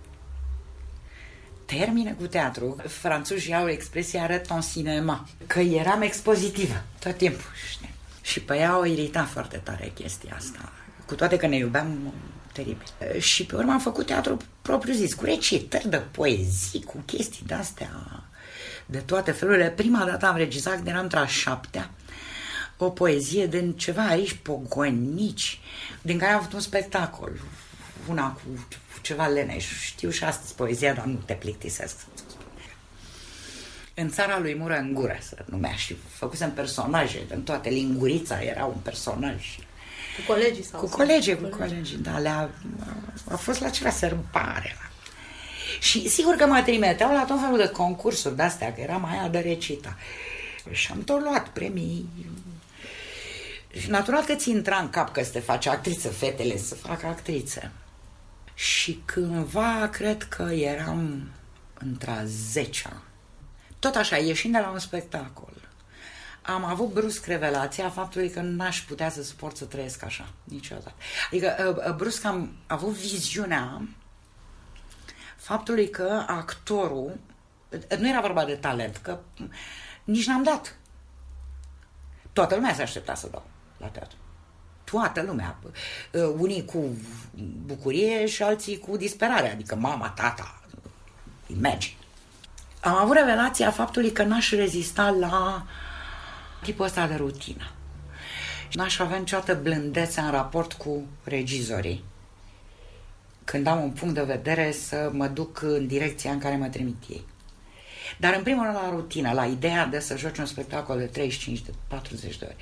Termină cu teatru. Franțuzii au expresia arăt ton cinema, că eram expozitivă tot timpul, știi? Și pe ea o irita foarte tare chestia asta. Cu toate că ne iubeam teribil. Uh, și pe urmă am făcut teatru propriu-zis, cu recitări de poezii, cu chestii de-astea, de toate felurile. Prima dată am regizat când eram între a șaptea, o poezie din ceva ariși pogonici, din care am făcut un spectacol. Una cu ceva leneș. Știu și astăzi poezia, dar nu te plictisesc. În țara lui Mură în gură se numea și făcusem personaje. În toate, Lingurița era un personaj. Cu colegii sau? Cu colegii, cu colegii, da. Le-a, a fost la ceva sărbare. Și sigur că mă trimiteau la tot felul de concursuri de-astea, că era mai de recita. Și am tot luat premii. Și natural că ți intra în cap că să te faci actriță, fetele să facă actriță. Și cândva, cred că eram între-a zecea, tot așa, ieșind de la un spectacol, am avut brusc revelația faptului că n-aș putea să suport să trăiesc așa, niciodată. Adică, brusc am avut viziunea faptului că actorul, nu era vorba de talent, că nici n-am dat. Toată lumea se aștepta să dau la teatru. Toată lumea. Unii cu bucurie și alții cu disperare. Adică mama, tata, imagine. Am avut revelația faptului că n-aș rezista la tipul ăsta de rutină. N-aș avea niciodată blândețea în raport cu regizorii. Când am un punct de vedere să mă duc în direcția în care mă trimit ei. Dar în primul rând la rutină, la ideea de să joci un spectacol de treizeci și cinci, de patruzeci de ori.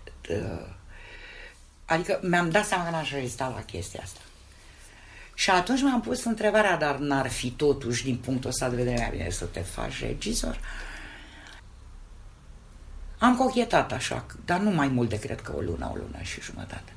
Adică mi-am dat seama că n-aș rezista la chestia asta. Și atunci mi-am pus întrebarea, dar n-ar fi totuși, din punctul ăsta de vedere, mai bine să te faci regizor? Am cochetat așa, dar nu mai mult de cred că o lună, o lună și jumătate.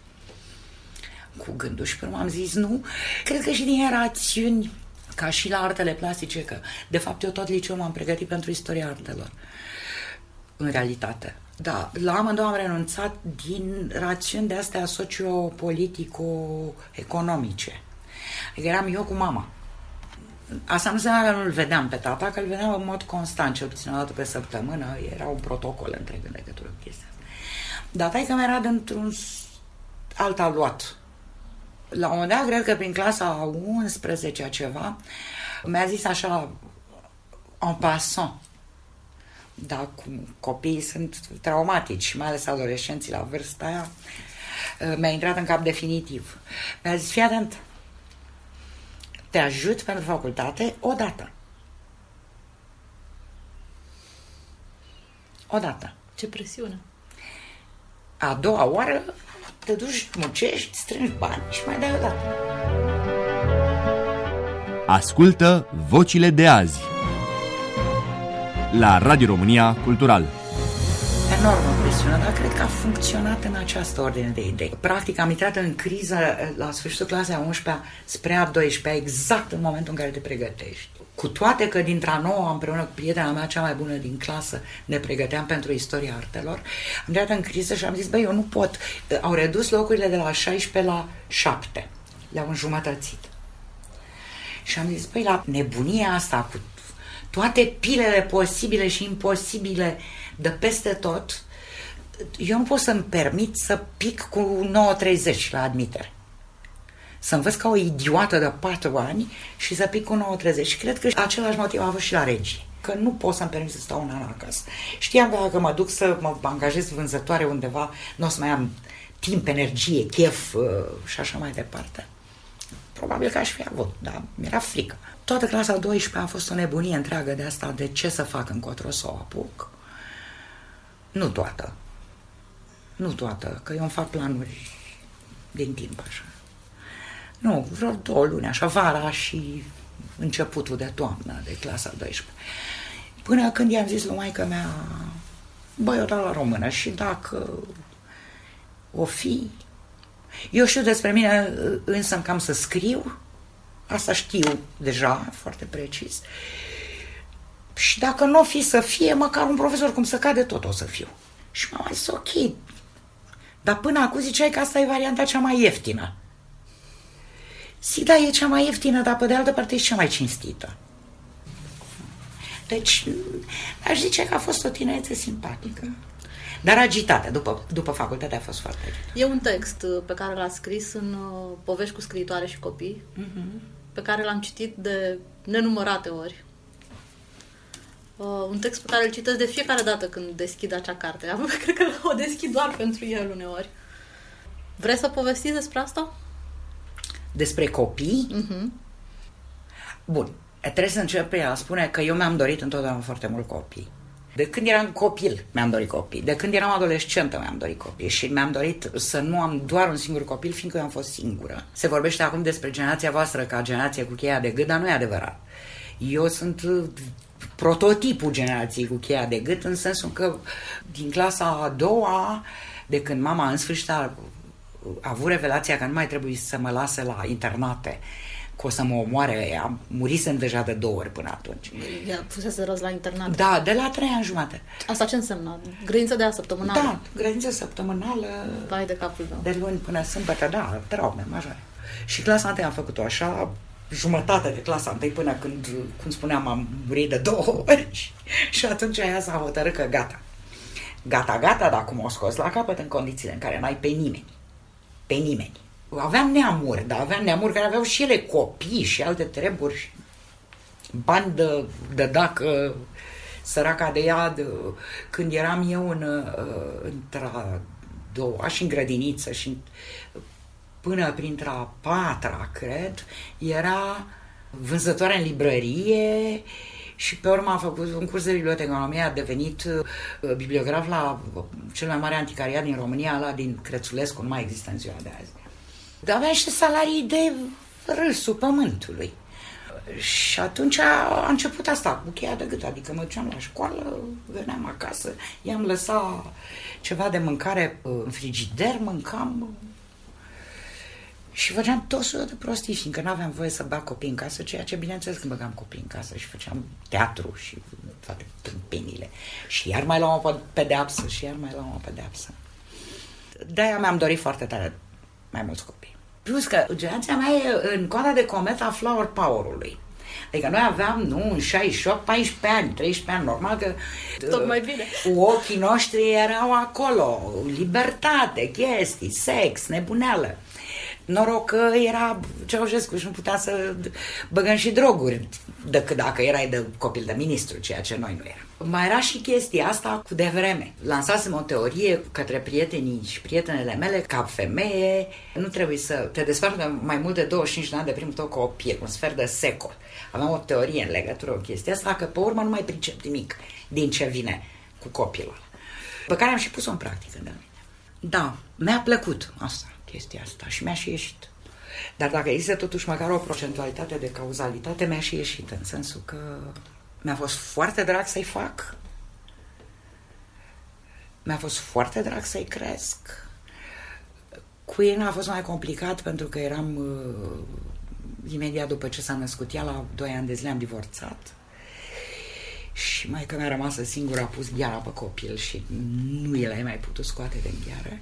Cu gândul și până am zis nu. Cred că și din rațiuni, ca și la artele plastice, că de fapt eu tot liceul m-am pregătit pentru istoria artelor, în realitate. Da, la amândouă am renunțat din rațiuni de astea sociopolitico-economice. Adică eram eu cu mama. Asta nu înseamnă că nu-l vedeam pe tata, că îl vedeam în mod constant, cel puțin o dată pe săptămână, era un protocol întreg în legătură cu chestia asta. Dar taică-mi era dintr-un alt aluat La un moment dat, cred că prin clasa a unsprezecea ceva, mi-a zis așa, en passant, da, copiii sunt traumatici, mai ales adolescenții la vârsta aia, mi-a intrat în cap definitiv. Mi-a zis, fii atent, te ajut pentru facultate odată. Odată. Ce presiune! A doua oară te duci, muncești, strângi bani și mai dai odată. Ascultă Vocile de azi la Radio România Cultural. Enormă presiune, dar cred că a funcționat în această ordine de idei. Practic am intrat în criză la sfârșitul clasei a unsprezecea spre a douăsprezecea, exact în momentul în care te pregătești. Cu toate că dintre a nouă, împreună cu prietena mea cea mai bună din clasă, ne pregăteam pentru istoria artelor, am intrat în criză și am zis, băi, eu nu pot. Au redus locurile de la șaisprezece la șapte. Le-au înjumătățit. Și am zis, băi, la nebunia asta, cu toate pilele posibile și imposibile de peste tot, eu nu pot să-mi permit să pic cu nouă treizeci la admitere. Să învăț ca o idiotă de patru ani și să pic cu nouă treizeci. Și cred că același motiv a avut și la regie. Că nu pot să-mi permit să stau un an acasă. Știam că dacă mă duc să mă angajez vânzătoare undeva, nu o să mai am timp, energie, chef și așa mai departe. Probabil că aș fi avut, dar mi-era frică. Toată clasa a douăsprezecea a fost o nebunie întreagă de asta, de ce să fac încotro să o apuc. Nu toată. Nu toată, că eu îmi fac planuri din timp așa. Nu, vreo două luni, așa, vara și începutul de toamnă de clasa a douăsprezecea. Până când i-am zis lui maică mea, băi, eu dau la română și dacă o fi... Eu știu despre mine însă cam să scriu, asta știu deja, foarte precis. Și dacă nu o fi să fie, măcar un profesor cum să cade, tot o să fiu. Și m-am zis, ok, dar până acum ziceai că asta e varianta cea mai ieftină. Zic, da, e cea mai ieftină, dar pe de altă parte e cea mai cinstită. Deci, aș zice că a fost o tinerețe simpatică. Dar agitată, după, după facultate a fost foarte agitată. E un text pe care l-a scris în uh, Povești cu scriitoare și copii, uh-huh. pe care l-am citit de nenumărate ori. Uh, un text pe care îl citesc de fiecare dată când deschid acea carte. Cred că o deschid doar pentru el uneori. Vrei să povestiți despre asta? Despre copii? Uh-huh. Bun, trebuie să încep prin a spune că eu mi-am dorit întotdeauna foarte mult copii. De când eram copil mi-am dorit copii, de când eram adolescentă mi-am dorit copii și mi-am dorit să nu am doar un singur copil, fiindcă eu am fost singură. Se vorbește acum despre generația voastră ca generație cu cheia de gât, dar nu e adevărat. Eu sunt prototipul generației cu cheia de gât, în sensul că din clasa a doua, de când mama în sfârșit a avut revelația că nu mai trebuie să mă lase la internate, că o să mă omoare, am murisem deja de două ori până atunci. Ea fusese răs la internat. Da, de la trei ani jumate. Asta ce înseamnă? Grădință de aia săptămânală? Da, grădință săptămânală. Vai de capul meu. De luni până sâmbătă, da, traume majore. Și clasa întâi am făcut-o așa, jumătate de clasa întâi până când, cum spuneam, am murit de două ori. Și atunci aia s-a hotărât că gata. Gata, gata, dar cum o scos la capăt în condițiile în care n-ai pe nimeni. Pe nimeni. Aveam neamuri, dar aveam neamuri care aveau și ele copii și alte treburi. Bani de, de dacă săraca de ea, de, când eram eu în, între doua și în grădiniță și până printre-a patra, cred, era vânzătoare în librărie și pe urmă a făcut un curs de biblioteconomie, a devenit bibliograf la cel mai mare anticariat din România, ăla din Crețulescu, nu mai există în ziua de azi. Dar avea niște salarii de râsul pământului. Și atunci a, a început asta, cu cheia de gât, adică mă duceam la școală, veneam acasă, i-am lăsat ceva de mâncare în frigider, mâncam și făceam tot soiul de prostii, fiindcă nu aveam voie să bag copii în casă, ceea ce bineînțeles că băgam copii în casă și făceam teatru și toate tâmpenile. Și iar mai luam o pedeapsă și iar mai luam o pedeapsă. De-aia mi-am dorit foarte tare mai mulți copii. Plus că generația mea e în coada de cometă a flower power-ului. Adică noi aveam, nu, în șaizeci și opt, paisprezece ani, treisprezece ani, normal că tot mai bine. Ochii noștri erau acolo, libertate, chestii, sex, nebuneală. Noroc că era Ceaușescu și nu putea să băgăm și droguri, decât dacă erai de copil de ministru, ceea ce noi nu eram. Mai era și chestia asta cu devreme. Lansasem o teorie către prietenii și prietenele mele, ca femeie, nu trebuie să te desfaci de mai mult de douăzeci și cinci de ani de primul tău copil, un sfert de secol. Aveam o teorie în legătură cu chestia asta, că pe urmă nu mai pricep nimic din ce vine cu copilul, pe care am și pus-o în practică de mine. Da, mi-a plăcut asta, chestia asta, și mi-a și ieșit. Dar dacă există totuși măcar o procentualitate de cauzalitate, mi-a și ieșit, în sensul că mi-a fost foarte drag să-i fac, mi-a fost foarte drag să-i cresc. Cu ei a fost mai complicat pentru că eram uh, imediat după ce s-a născut ea, la doi ani de zile am divorțat. Și maica mea rămasă singură, a pus gheara pe copil și nu i l-ai mai putut scoate din gheară.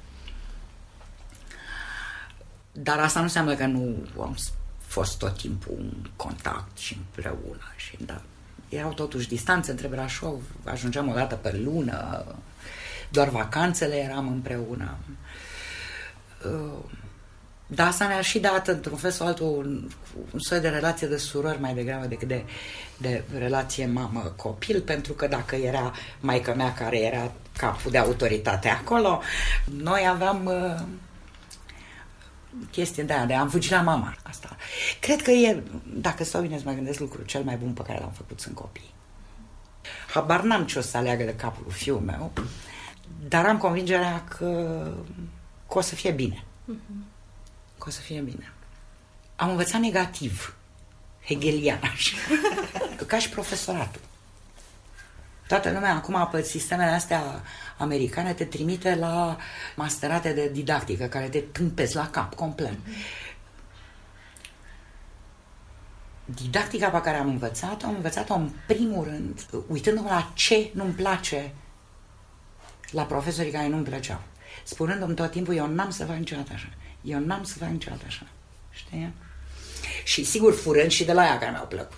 Dar asta nu înseamnă că nu am fost tot timpul în contact și împreună. Și, da, erau totuși distanțe între Brașov, ajungeam o dată pe lună, doar vacanțele eram împreună. Dar asta mi-a și dat, într-un fel sau altul, un, un soi de relație de surori mai degrabă decât de, de relație mamă-copil, pentru că dacă era maica mea care era capul de autoritate acolo, noi aveam uh, chestii de aia, de am fugit la mama. Asta. Cred că e, dacă stau bine să mă gândesc, lucrul cel mai bun pe care l-am făcut sunt copii. Habar n-am ce o să aleagă de capul fiul meu, dar am convingerea că, că o să fie bine. Uh-huh. Că o să fie bine. Am învățat negativ, hegelian, așa, ca și profesoratul. Toată lumea acum pe sistemele astea americane te trimite la masterate de didactică care te tâmpesc la cap complet. Didactica pe care am învățat-o, am învățat-o în primul rând uitându-mă la ce nu-mi place la profesorii care nu-mi plăceau. Spunându-mi tot timpul, eu n-am să fac niciodată așa. Eu n-am să fac niciodată așa. Știi? Și sigur furând și de la ea care mi-au plăcut.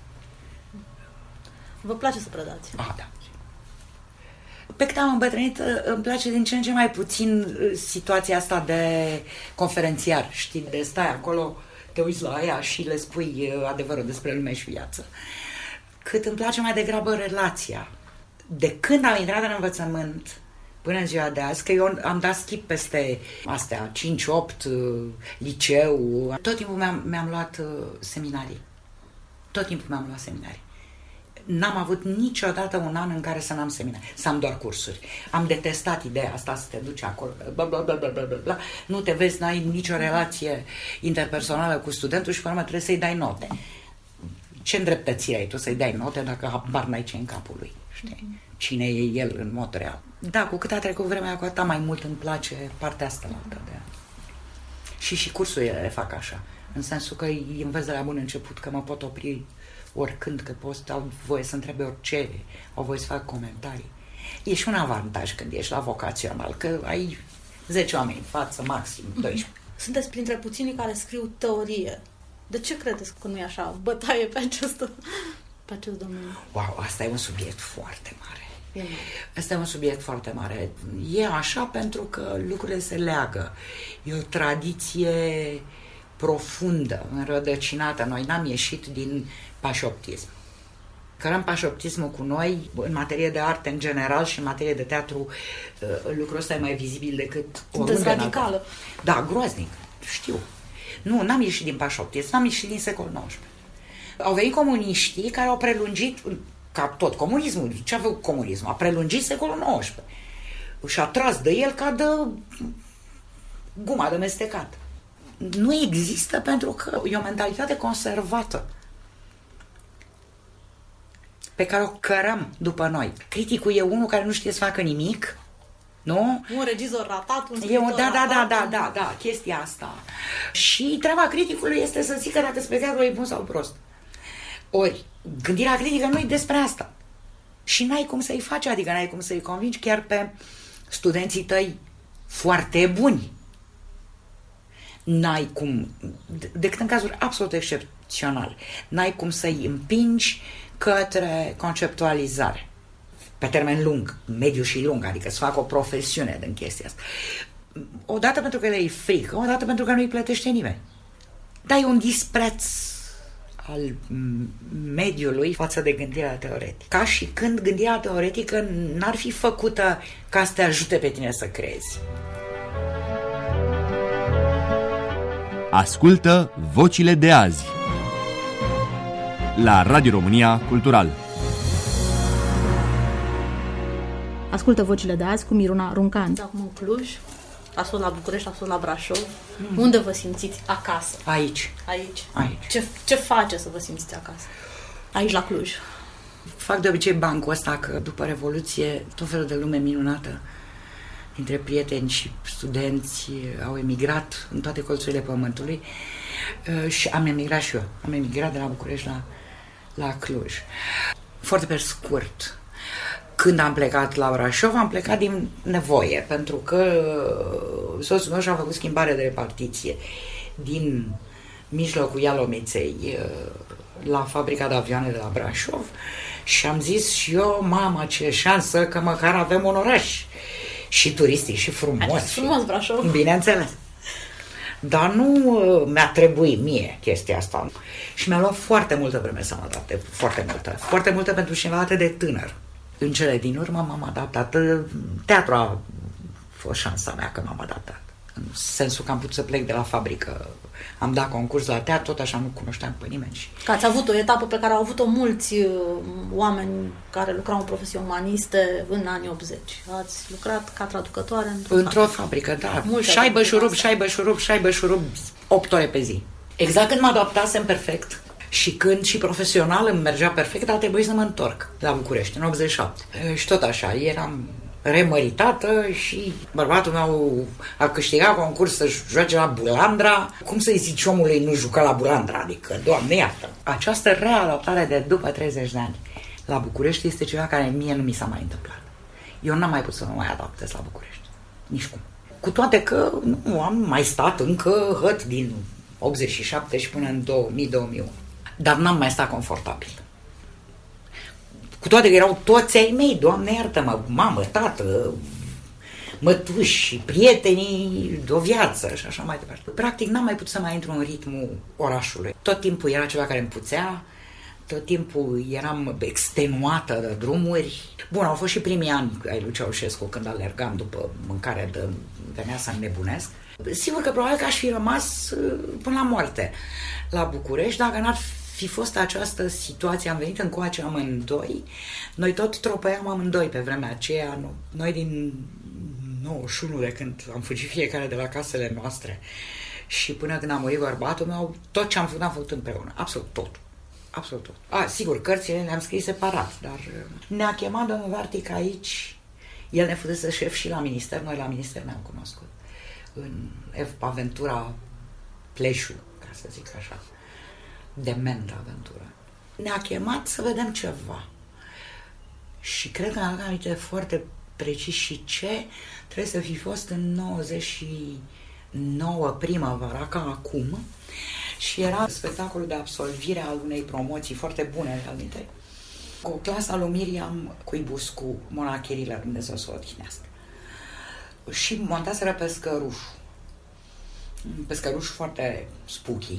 Vă place să predați? Ah, da. Pe cât am îmbătrânit, îmi place din ce în ce mai puțin situația asta de conferențiar, știi, de stai acolo, te uiți la aia și le spui adevărul despre lume și viață. Cât îmi place mai degrabă relația. De când am intrat în învățământ până în ziua de azi, că eu am dat skip peste astea, cinci opt, liceu, tot timpul mi-am, mi-am luat seminarii. Tot timpul mi-am luat seminarii. N-am avut niciodată un an în care să n-am seminarii, să am doar cursuri. Am detestat ideea asta să te duci acolo, bla, bla, bla, bla, bla, bla. Nu te vezi, n-ai nicio relație interpersonală cu studentul și pe urmă trebuie să-i dai note. Ce îndreptățire ai tu să-i dai note dacă habar n-ai ce în capul lui, știi? Cine e el în mod real. Da, cu cât a trecut vremea, cu atât mai mult îmi place partea asta. De și și cursurile le fac așa, în sensul că îi învăț de la bun început că mă pot opri oricând, că pot, au voie să întrebe orice, au voie să fac comentarii. E și un avantaj când ești la vocațional, că ai zece oameni în față, maxim doisprezece. Sunteți printre puținii care scriu teorie. De ce credeți că nu e așa bătaie pe acest, pe acest domeniu? Wow, asta e un subiect foarte mare. Asta e un subiect foarte mare. E așa pentru că lucrurile se leagă. E o tradiție profundă, înrădăcinată. Noi n-am ieșit din pașoptism. Cărăm pașoptismul cu noi în materie de arte în general și în materie de teatru. Lucrul ăsta e mai vizibil decât oriunde. Radicală. Da, groaznic. Știu. Nu, n-am ieșit din pașoptism, n-am ieșit din secolul nouăsprezece. Au venit comuniștii care au prelungit, ca tot comunismul, ce a făcut comunismul? A prelungit secolul nouăsprezece. Și a tras de el ca de guma de mestecat. Nu există pentru că e o mentalitate conservată pe care o cărăm după noi. Criticul e unul care nu știe să facă nimic, nu? Un regizor ratat, un e un, da, da, da, ratat, da, da, da, chestia asta. Și treaba criticului este să zică dacă spectacolul e bun sau prost. Ori, gândirea critică nu e despre asta. Și n-ai cum să-i faci, adică n-ai cum să-i convingi chiar pe studenții tăi foarte buni. N-ai cum, decât în cazuri absolut excepționale, n-ai cum să-i împingi către conceptualizare. Pe termen lung, mediu și lung, adică să facă o profesiune din chestia asta. Odată pentru că le-i frică, odată pentru că nu-i plătește nimeni. Dai un dispreț al mediului față de gândirea teoretică. Ca și când gândirea teoretică n-ar fi făcută ca să te ajute pe tine să crezi. Ascultă Vocile de azi la Radio România Cultural. Ascultă Vocile de azi cu Miruna Runcan. Acum în Cluj, a fost la București, a fost la Brașov. Mm. Unde vă simțiți acasă? Aici. Aici. Aici. Ce, ce face să vă simțiți acasă? Aici la Cluj. Fac de obicei bancul ăsta că după Revoluție tot felul de lume minunată dintre prieteni și studenți au emigrat în toate colțurile pământului și am emigrat și eu. Am emigrat de la București la, la Cluj. Foarte pe scurt. Când am plecat la Brașov, am plecat din nevoie, pentru că soțul meu și-a făcut schimbare de repartiție din mijlocul Ialomiței la fabrica de avioane de la Brașov și am zis și eu, mama, ce șansă că măcar avem un oraș și turistic și frumos. Ați frumos Brașov. Bineînțeles. Dar nu mi-a trebuit mie chestia asta. Și mi-a luat foarte multă vreme să mă adapte, foarte multă. Foarte multă pentru cineva atât de tânăr. În cele din urmă m-am adaptat. Teatru a fost șansa mea că m-am adaptat. În sensul că am putut să plec de la fabrică. Am dat concurs la teatru, tot așa nu cunoșteam pe nimeni. Și... Că ați avut o etapă pe care au avut-o mulți uh, oameni care lucrau în profesii umaniste în anii optzeci. Ați lucrat ca traducătoare într-o, într-o fabrică, da. Multe șaibă, șurub, șaibă, șurub, șaibă, șurub, opt ore pe zi. Exact când mă adaptasem perfect și când și profesional îmi mergea perfect, a trebuit să mă întorc la București, în optzeci și șapte. Și tot așa, eram remăritată și bărbatul meu a câștigat concurs să joace la Bulandra. Cum să-i zici omului nu juca la Bulandra? Adică, Doamne iartă! Această readaptare de după treizeci de ani la București este ceva care mie nu mi s-a mai întâmplat. Eu n-am mai putut să mă mai adaptez la București. Nici cum. Cu toate că nu am mai stat încă hăt din optzeci și șapte și până în două mii două mii unu. Dar n-am mai stat confortabil. Cu toate că erau toți ai mei, Doamne iartă-mă, mamă, tată, mătuși, prietenii de o viață și așa mai departe. Practic n-am mai putut să mai intru în ritmul orașului. Tot timpul era ceva care îmi puțea, tot timpul eram extenuată de drumuri. Bun, au fost și primii ani ai lui Ceaușescu când alergam după mâncare de venea să înnebunesc. Sigur că probabil că aș fi rămas până la moarte la București dacă n-ar fi fost această situație. Am venit încoace amândoi, noi tot tropăiam amândoi pe vremea aceea, noi din nouăzeci și unu, de când am fugit fiecare de la casele noastre și până când a murit bărbatul meu, tot ce am făcut am făcut împreună, absolut tot. Absolut tot. A, sigur, cărțile le-am scris separat, dar ne-a chemat domnul Vartic aici, el ne fusese șef și la minister, noi la minister ne-am cunoscut, în aventura Pleșu, ca să zic așa. Dementă aventură. Ne-a chemat să vedem ceva. Și cred că am aminte foarte precis și ce. Trebuie să fi fost în nouăzeci și nouă primăvara, ca acum. Și era spectacolul de absolvire al unei promoții foarte bune, realmente. Cu clasa lui Miriam Cuibuscu, Mona Chirilă, Dumnezeu să o odihnească. Și montaseră Pescărușul. Pescărușul foarte spooky.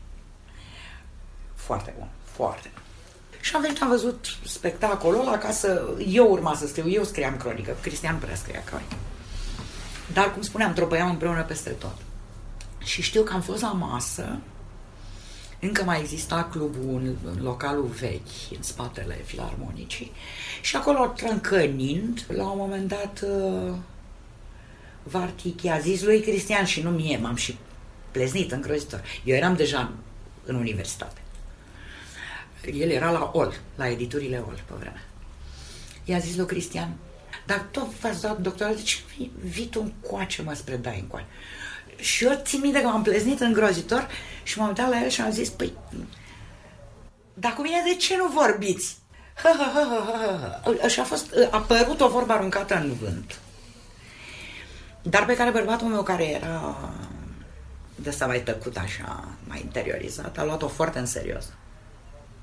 Foarte bun, foarte bun. Și am venit, am văzut spectacolul ăla ca să... Eu urma să scriu, eu scriam cronică, Cristian prea scria cronică. Dar, cum spuneam, tropăiam împreună peste tot. Și știu că am fost la masă, încă mai exista clubul în, în localul vechi, în spatele Filarmonicii, și acolo, trâncănind, la un moment dat, uh, Vartic i-a zis lui Cristian și nu mie, m-am și pleznit îngrozitor. Eu eram deja în, în universitate. El era la O L, la editurile O L pe vremea. I-a zis lui Cristian, dar tot v-ați dat doctorat, de ce vii tu încoace, mă, spre dai încoace? Și eu țin minte că m-am pleznit îngrozitor și m-am uitat la el și am zis, păi, dar cu mine de ce nu vorbiți? Și a fost, a apărut o vorbă aruncată în vânt, dar pe care bărbatul meu, care era de asta mai tăcut așa, mai interiorizat, a luat-o foarte în serios.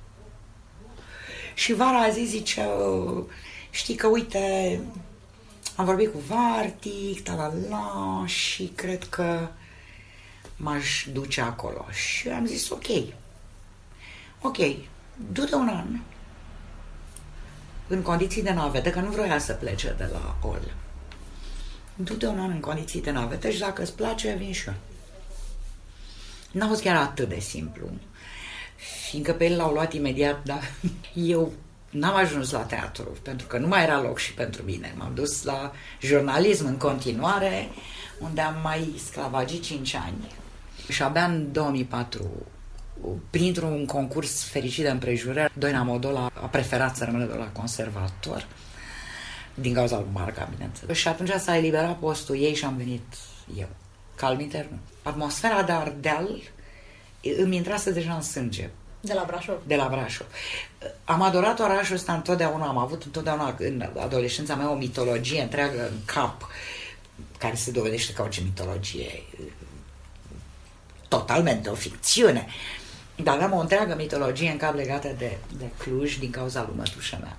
Și vara a zis, zice, știi că, uite, Am vorbit cu Vartic, ta-la-la, și cred că m-aș duce acolo. Și am zis, ok, ok, du-te un an în condiții de navetă, că nu vroia să plece de la O L. Du-te un an în condiții de navetă și dacă îți place, vin și eu. N-a fost chiar atât de simplu, fiindcă pe el l-au luat imediat, dar eu n-am ajuns la teatru, pentru că nu mai era loc și pentru mine. M-am dus la jurnalism în continuare, unde am mai sclavagit cinci ani. Și abia în două mii patru, printr-un concurs fericit de împrejurări, Doina Modola a preferat să rămână de la conservator, din cauza lui Marga, bineînțeles. Și atunci s-a eliberat postul ei și am venit eu. Calmiter, nu. Atmosfera de Ardeal îmi intrase deja în sânge. De la Brașov. De la Brașov. Am adorat orașul ăsta întotdeauna, am avut întotdeauna în adolescența mea o mitologie întreagă în cap, care se dovedește ca orice mitologie, totalmente o ficțiune, dar aveam o întreagă mitologie în cap legată de, de Cluj din cauza lui mătușa mea,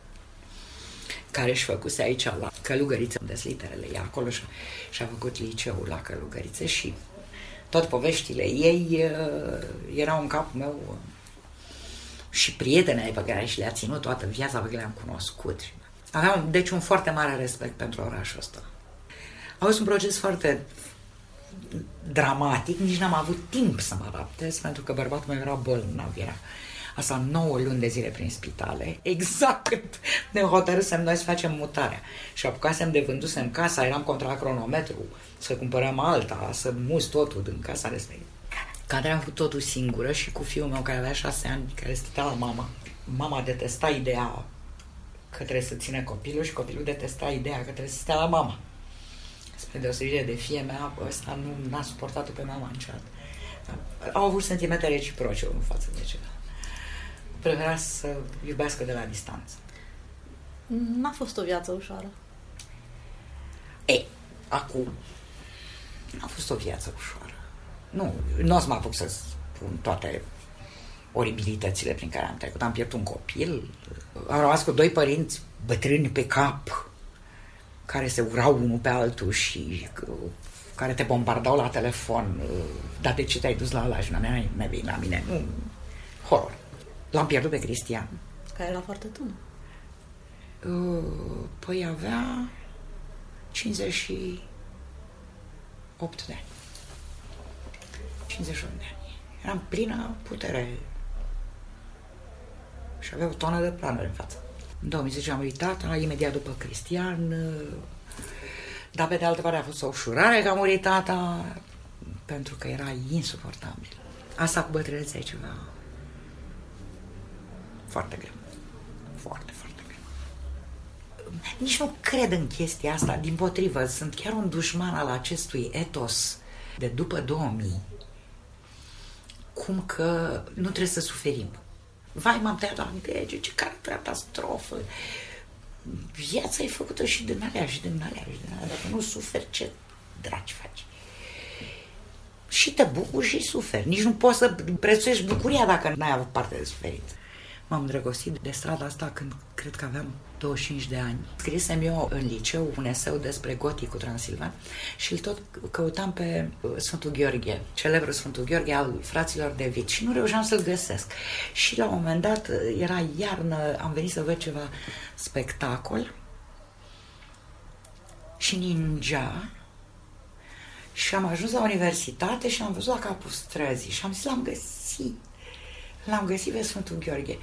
care își făcuse aici la Călugăriță, unde sunt literele, ea acolo și, și-a făcut liceul la Călugăriță și toate poveștile ei uh, erau în capul meu uh, și prietenele pe care și le-a ținut toată viața, pe care le-am cunoscut. Aveam, deci, un foarte mare respect pentru orașul ăsta. A fost un proces foarte dramatic, nici n-am avut timp să mă adaptez, pentru că bărbatul meu era bolnav, era asta nouă luni de zile prin spitale, exact când ne hotărâsem noi să facem mutarea. Și apucasem de vândusem casa, eram contra cronometru, să cumpărăm alta, să muți totul din casa respectivă. Care am făcut totul singură și cu fiul meu care avea șase ani, care stătea la mama. Mama detesta ideea că trebuie să ține copilul și copilul detesta ideea că trebuie să stea la mama. Spre deosebire de fie mea, ăsta nu n-a suportat-o pe mama niciodată. Au avut sentimente reciproce unul față de celălalt. Prefera să iubească de la distanță. N-a fost o viață ușoară. Ei, acum n-a fost o viață ușoară. Nu, nu o să mă apuc să spun toate oribilitățile prin care am trecut. Am pierdut un copil, am rămas cu doi părinți bătrâni pe cap, care se urau unul pe altul și care te bombardau la telefon. Dar de ce te-ai dus la ăla și la mine, la mine? Nu, horror. L-am pierdut pe Cristian. Care era foarte tânăr. Păi avea cincizeci și opt de ani. cincizeci și opt de ani. Eram plină putere. Și avea o tonă de planuri în față. În două mii zece am murit tata, imediat după Cristian. Dar pe de altă parte a fost o ușurare că a murit tata, pentru că era insuportabil. Asta cu bătrânețea e ceva foarte greu. Foarte, foarte greu. Nici nu cred în chestia asta, dimpotrivă, sunt chiar un dușman al acestui etos de după două mii, cum că nu trebuie să suferim. Vai, m-am tăiat la dege, ce catastrofă! Viața e făcută și din alea, și din alea, și din alea. Dacă nu suferi, ce dragi faci? Și te bucuri și suferi. Nici nu poți să prețuiești bucuria dacă n-ai avut parte de suferit. M-am îndrăgostit de strada asta când cred că aveam douăzeci și cinci de ani. Scrisem eu în liceu un eseu despre goticul transilvan și îl tot căutam pe Sfântul Gheorghe, celebrul Sfântul Gheorghe al fraților de Vit, și nu reușeam să-l găsesc. Și la un moment dat, era iarnă, am venit să văd ceva spectacol și ningea și am ajuns la universitate și am văzut la capul străzii și am zis, l-am găsit. L-am găsit pe Sfântul Gheorghe.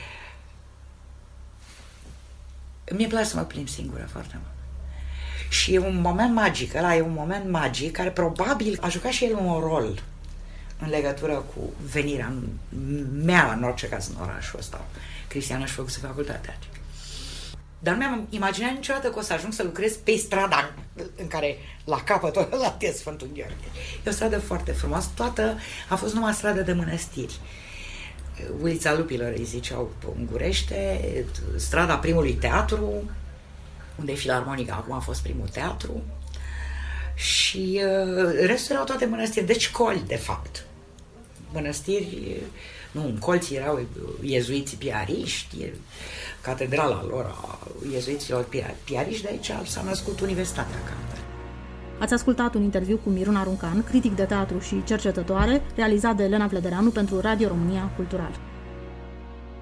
Mi-e place să mă plimb singură foarte mult. Și e un moment magic, ăla e un moment magic care probabil a jucat și el un rol în legătură cu venirea mea, în orice caz, în orașul ăsta. Cristian își făcuse facultatea. Dar nu mi-am imaginat niciodată că o să ajung să lucrez pe strada în care, la capătul ăla, e Sfântul Gheorghe. E o stradă foarte frumoasă, toată a fost numai stradă de mănăstiri. Ulița Lupilor îi ziceau ungurește, strada primului teatru, unde e Filarmonica, acum a fost primul teatru, și uh, restul erau toate mănăstiri, deci școli, de fapt. Mănăstiri Nu, în colț erau iezuiții piariști, catedrala lor a iezuiților piariști, de aici s-a născut Universitatea Canter. Ați ascultat un interviu cu Miruna Runcan, critic de teatru și cercetătoare, realizat de Elena Vlădăreanu pentru Radio România Cultural.